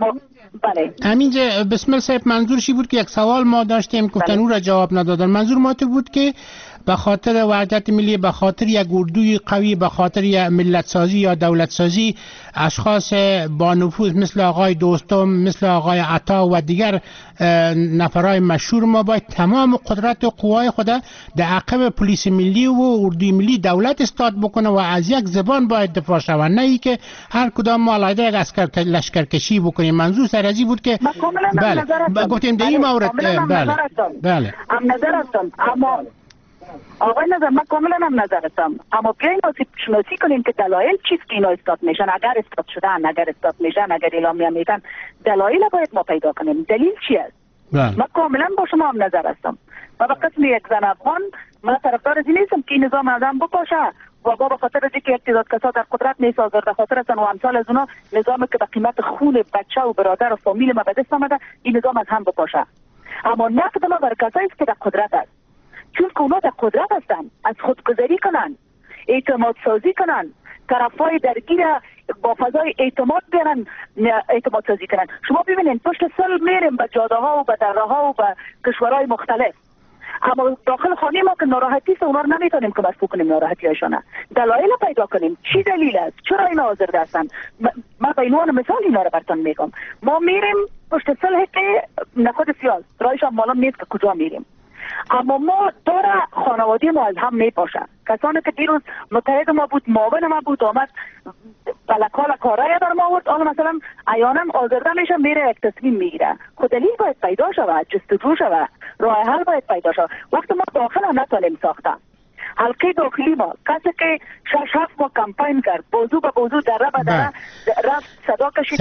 J: همینجا بسم الله صاحب منظورشی بود که یک سوال ما داشتیم گفتن او را جواب ندادن. منظور ما تو بود که به خاطر وحدت ملی، به خاطر یک اردوی قوی، به خاطر یک ملت سازی یا دولت سازی اشخاص با نفوذ مثل آقای دوستم، مثل آقای عطا و دیگر نفرای مشهور ما باید تمام قدرت و قوای خود در عقب پلیس ملی و اردوی ملی دولت استاد بکنه و از یک زبان باید دفاع شود، نه ای که هر کدام ما علیه یک عسکر لشکرکشی بکنیم. منظور سرازی بود که بله گفتیم در این مورد بله
M: نظر هستم. اما آقای نظر من کاملا هم نظر هستم، اما بیاین شناسی کنیم که دلایل چیست که اینا استاد میشن، اگر استاد شدن، اگر استاد میشن، اگر اعلامیه میدن، دلایل باید ما پیدا کنیم. دلیل چی است؟ من کاملا با شما هم نظر هستم و به قسم یک زن افغان من طرفدار از این نیستم که نظام آدم بپاشه و با خاطر از اینکه اقتدار کسا در قدرت نیست آزرده خاطر هستن و امثال از اونا نظامی که به قیمت خون بچه و برادر و فامیل ما به دست آمده این نظام از هم بپاشه. اما نقد ما بر کسایی است که در قدرت است، چون که اونا در قدرت هستن، از خودگذری کنن، اعتماد سازی کنن، طرفای درگیر با فضای اعتماد بیارن، اعتماد سازی کنن. شما ببینید پشت سال میریم به جاده ها و به دره ها و به کشورهای مختلف، اما داخل خانه ما که ناراحتی است اونا رو نمیتونیم که مسئول کنیم ناراحتی هایشان. دلایل پیدا کنیم چی دلیل است، چرا اینا آزرده هستن. من به عنوان مثال اینا رو براتون میگم. ما میریم پشت سال که نخود سیاس رایش هم معلوم نیست که کجا میریم، اما ما داره خانواده ما از هم میپاشه. کسانی که دیروز متحد ما بود، معاون ما بود، آمد بلکال کارای در ما آورد، حالا مثلا عیانم آزرده میشه میره یک تصمیم میگیره. خود دلیل باید پیدا شود، جستجو شود، راه حل باید پیدا شود. وقتی ما داخل هم نتونیم ساخته حلقه داخلی ما کسی که 6-7 ماه کمپین کرد، بازو به بازو دره به دره رفت صدا کشید.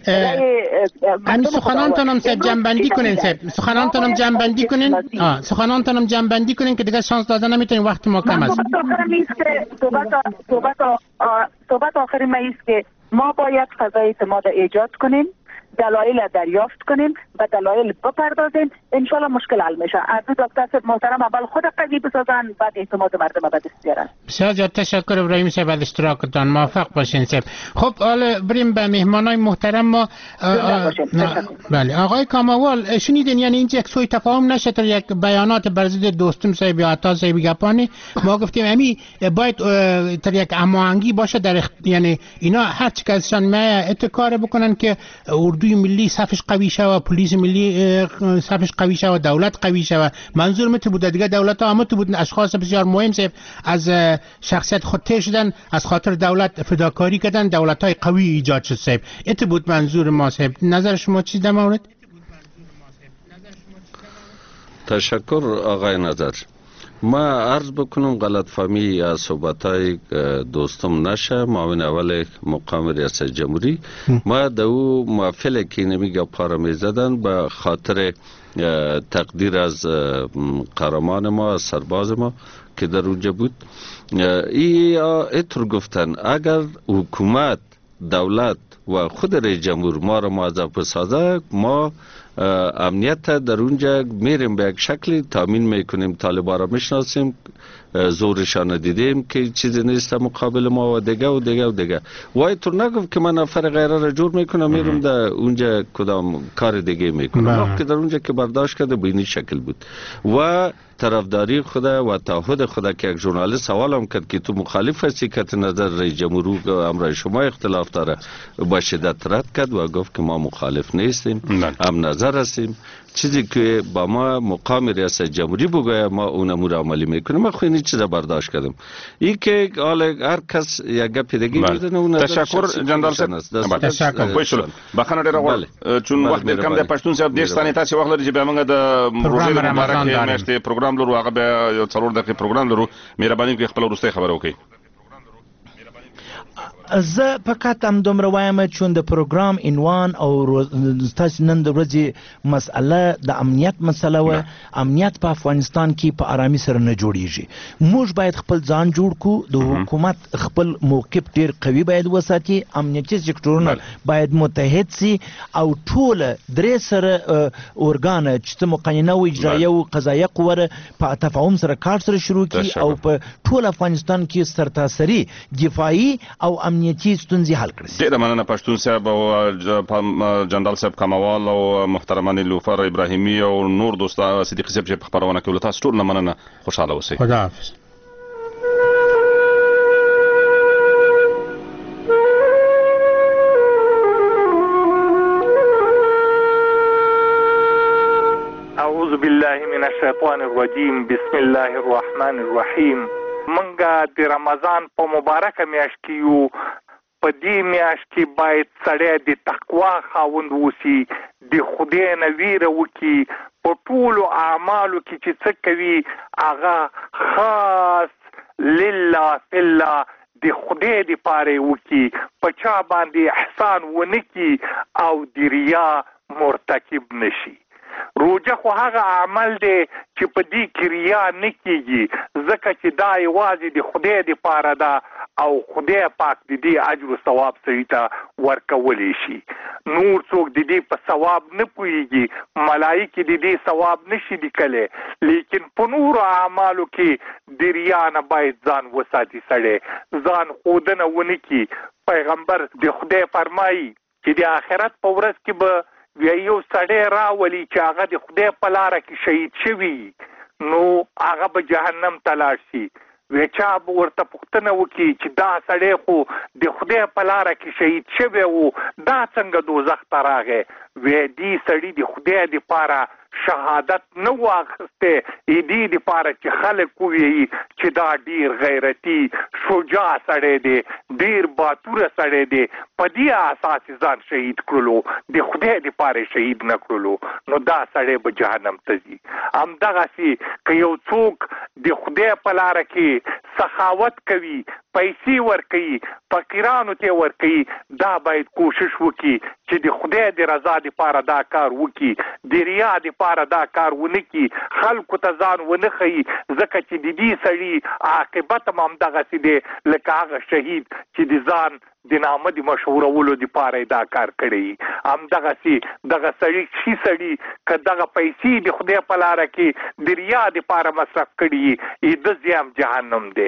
J: همین سخنانتانم صاحب جنبندی کنین صاحب، سخنانتانم جنبندی کنین. سخنانتانم جنبندی کنین که دیگه شانس داده نمیتونیم، وقت ما کم است.
M: صحبت آخری ما ایست که ما باید فضای اعتماد ایجاد کنیم. دلایل دریافت کنیم و دلایل بپردازیم ان شاء الله مشکل حل میشه. از دکتر صاحب محترم اول خود قوی بسازن بعد اعتماد مردم به دست بیارن.
J: بسیار تشکر ابراهیم صاحب از اشتراکتان. موفق باشین صاحب. خب حالا بریم به مهمانای محترم ما. بله آقای کاموال شنیدین یعنی اینجا یک سوء تفاهم نشه تا یک بیانات بر ضد دوستم صاحب یا عطا صاحب گپانی ما گفتیم امی باید تا یک هماهنگی باشه در یعنی اینا هر چی که ازشان میاد کار بکنن که اردوی ملی صفش قوی شوه، پلیس ملی صفش قوی شوه، دولت قوی شوه. منظور مت بود دیگه دولت ها هم تو بودن اشخاص بسیار مهم صاحب از شخصیت خودته شدن، از خاطر دولت فداکاری کردن، دولت های قوی ایجاد شد صاحب. ات بود منظور ما صاحب. نظر شما چی در مورد؟
L: تشکر آقای نظر. ما عرض بکنم غلط فهمی یا صحبتای دوستم نشه. معاون اول مقام ریاست جمهوری ما دو محفل که نمیگه پارا میزدن به خاطر تقدیر از قهرمان ما، سرباز ما که در اونجا بود. اینطور گفتن اگر حکومت، دولت و خود رئیس جمهور ما را موظف بسازه ما امنیت در اونجا میریم به یک شکلی تامین میکنیم. طالبان را میشناسیم، زورشان دیدیم که چیزی نیست مقابل ما و دیگه و دیگه و دیگه. وای تو نگفت که من نفر غیره را جور میکنم میرم در اونجا کدام کار دیگه میکنم. که در اونجا که برداشت کرده به این شکل بود و طرفداری خدا و تعهد خدا که یک ژورنالیست سوالم کرد که تو مخالف هستی که نظر رئیس جمهور امر شما اختلاف داره، با شدت رد کرد و گفت که ما مخالف نیستیم، هم نظر هستیم. چیزی که با ما مقام ریاست جمهوری بگه ما اون امور عملی میکنیم. ما خو این چیزا برداشت کردم. این که حالا هر کس یک گپ دیگه میزنه اون
A: تشکر جنرال صاحب. تشکر پوښل بخنه ډیر غواړم چون وخت ډیر کم د پښتون صاحب د ستانه تاسو وخت لري چې به موږ د روزه مبارک میاشتې پروګرام لرو هغه به یو 4 دقیقې پروګرام لرو. مهرباني وکړئ خپل وروستۍ خبره وکړئ.
K: زه فقط هم دومره وایم چې د پروګرام عنوان او تاسو نن د ورځې مسأله د امنیت مسله و. امنیت په افغانستان کې په آرامي سره نه جوړیږي. موږ باید خپل ځان جوړ کو. د حکومت خپل موقف ډیر قوي باید وساتي. امنیتي سکتورونه باید متحد سي او ټول درې سره اورګان چې مقننه او اجرایه او قضایه قوه په تفاهم سره کار سره شروع کی او په ټول افغانستان کې سرتاسري دفاعي او امنیتي ستونزې حل کړي.
A: ډیره مننه پښتون صاحب او جنرال صاحب کموال او محترمانه لوفر ابراهیمی او نور دوستا صدیق صاحب چې خبرونه کوي. تاسو ټول مننه. خوشاله اوسئ.
J: خدا حافظ.
S: اعوذ بالله من الشیطان الرجیم. بسم الله الرحمن الرحیم. منګه د رمضان په مبارکه میاشت کې یو. په دې میاشت کې باید سړی د تقوا خاوند اوسي، د خدای نه ویره وکړي، په ټولو اعمالو کې چې څه کوي هغه خاص لله فی الله د خدای دپاره وکړي، په چا باندې احسان ونه کړي او د ریا مرتکب نشي. روجه خو هغه عمل دی چې په دې کې ریا نه کېږي ځکه چې دا یوازې د خدای دپاره ده او خدای پاک د دې اجر و ثواب سړي ته ورکولی شي. نور څوک د دې په ثواب نه پوهېږي، ملایکې د دې ثواب نشي لیکلی، لیکن په نورو اعمالو کې د ریا نه باید ځان وساتي، سړی ځان ښودنه ونه کړي. پیغمبر د خدای فرمایي چې د آخرت په ورځ کې به یو سړی راولي چې هغه د خدای په لاره کې شهید شوي، نو هغه به جهنم ته لاړ شي. چا به ورته پوښتنه وکړي چې دا سړی خو د خدای په لاره کې شهید شوی و، دا څنګه دوزخ ته راغی؟ دې سړي د خدای دپاره شهادت نه و اخیستی، دې دپاره چې خلک ووایي چې دا ډیر غیرتي شجاع سړی دی، ډیر باتوره سړی دی، په دې اساس ځان شهید کړلو، د خدای دپاره شهید نه کړلو، نو دا سړی به جهنم ته ځي. همدغسې که یو څوک د خدای په لاره کې سخاوت کوي، پیسې ورکوي، فقیرانو ته ورکوي، دا باید کوشش وکړي چې د خدای د رضا لپاره دا کار وکړي، د ریا لپاره دا کار ونه کړي، خلکو ته ځان ونه ښیي، ځکه چې د دې سړي عاقبت هم همدغسې دی لکه هغه شهید چې د ځان د نامه د مشهورولو دپاره دا کار کړی. همدغسې دغه سړي که دغه پیسې د خدای په لاره کې د ریا دپاره مصرف کړي د ځای هم جهنم دی.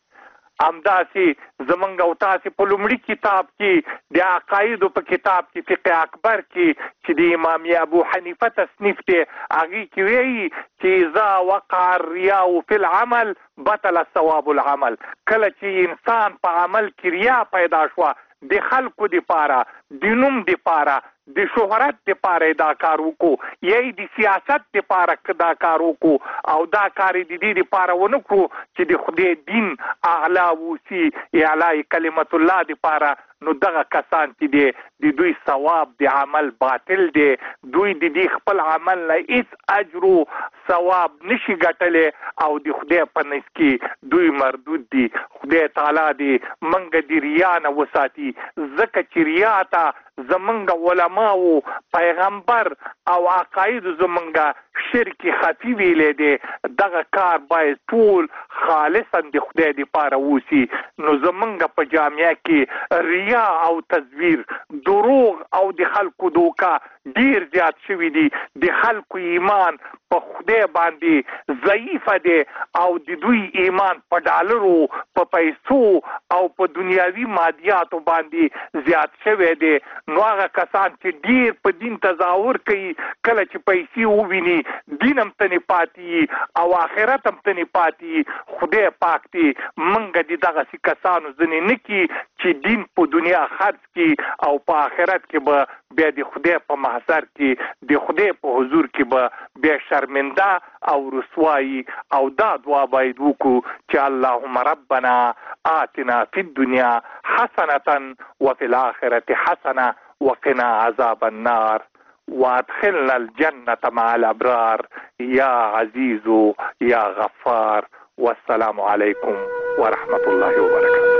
S: همداسې زمونږ او تاسې په لومړي کتاب کې د عقایدو په کتاب کې فقه اکبر کې چې د امام ابو حنیفه تصنیف دی هغې کې وایي چې اذا وقع الریاء فی العمل بطل ثواب العمل. کله چې انسان په عمل کې ریا پیدا شوه د خلکو دپاره، د نوم دپاره، د شهرت دپاره دا کار وکړو یا د سیاست دپاره دا کار وکړو او دا کار د دې دپاره ونه کړو چې د خدای دین اعلی ووسي، اعلی کلمت الله دپاره، نو دغه کسان چې دی د دوی ثواب د عمل باطل دی، دوی د دې خپل عمل نه هیڅ اجر و ثواب نشي ګټلی او د خدای په نزد کې دوی مردود دي. خدای تعالی دې موږ د ریا نه وساتي، ځکه چې ریا ته زمونږ علماو، پیغمبر او عقاید زمونږ شرک خفي ویلی دی. دغه کار باید ټول خالصا د خدای دپاره ووسي. نو زمونږ په جامعه کې ریا او تزویر، دروغ او د خلکو دوکه ډیر زیات شوي دي. د خلکو ایمان په خدای باندې ضعیفه دی او د دوی ایمان په ډالرو، په پیسو او په دنیاوي مادیاتو باندې زیات شوی دی. نو هغه کسان چې ډیر په دین تظاهر کوي، کله چې پیسې وویني دین هم تنې پاتې او آخرت هم تنې پاتې. خدای پاک دې موږ د دغسې کسانو ځینې نه کړي چې دین په دنیا خرڅ کړي او په آخرت کې به بیا د خدای په محضر کې د خدای په حضور کې به بیا شرمنده او رسوایی. او دا دعا باید وکړو چې اللهم ربنا آتنا فی الدنیا حسنة وفي الآخرة حسنة وقنا عذاب النار وادخلنا الجنة مع الأبرار يا عزيز يا غفار. والسلام عليكم ورحمة الله وبركاته.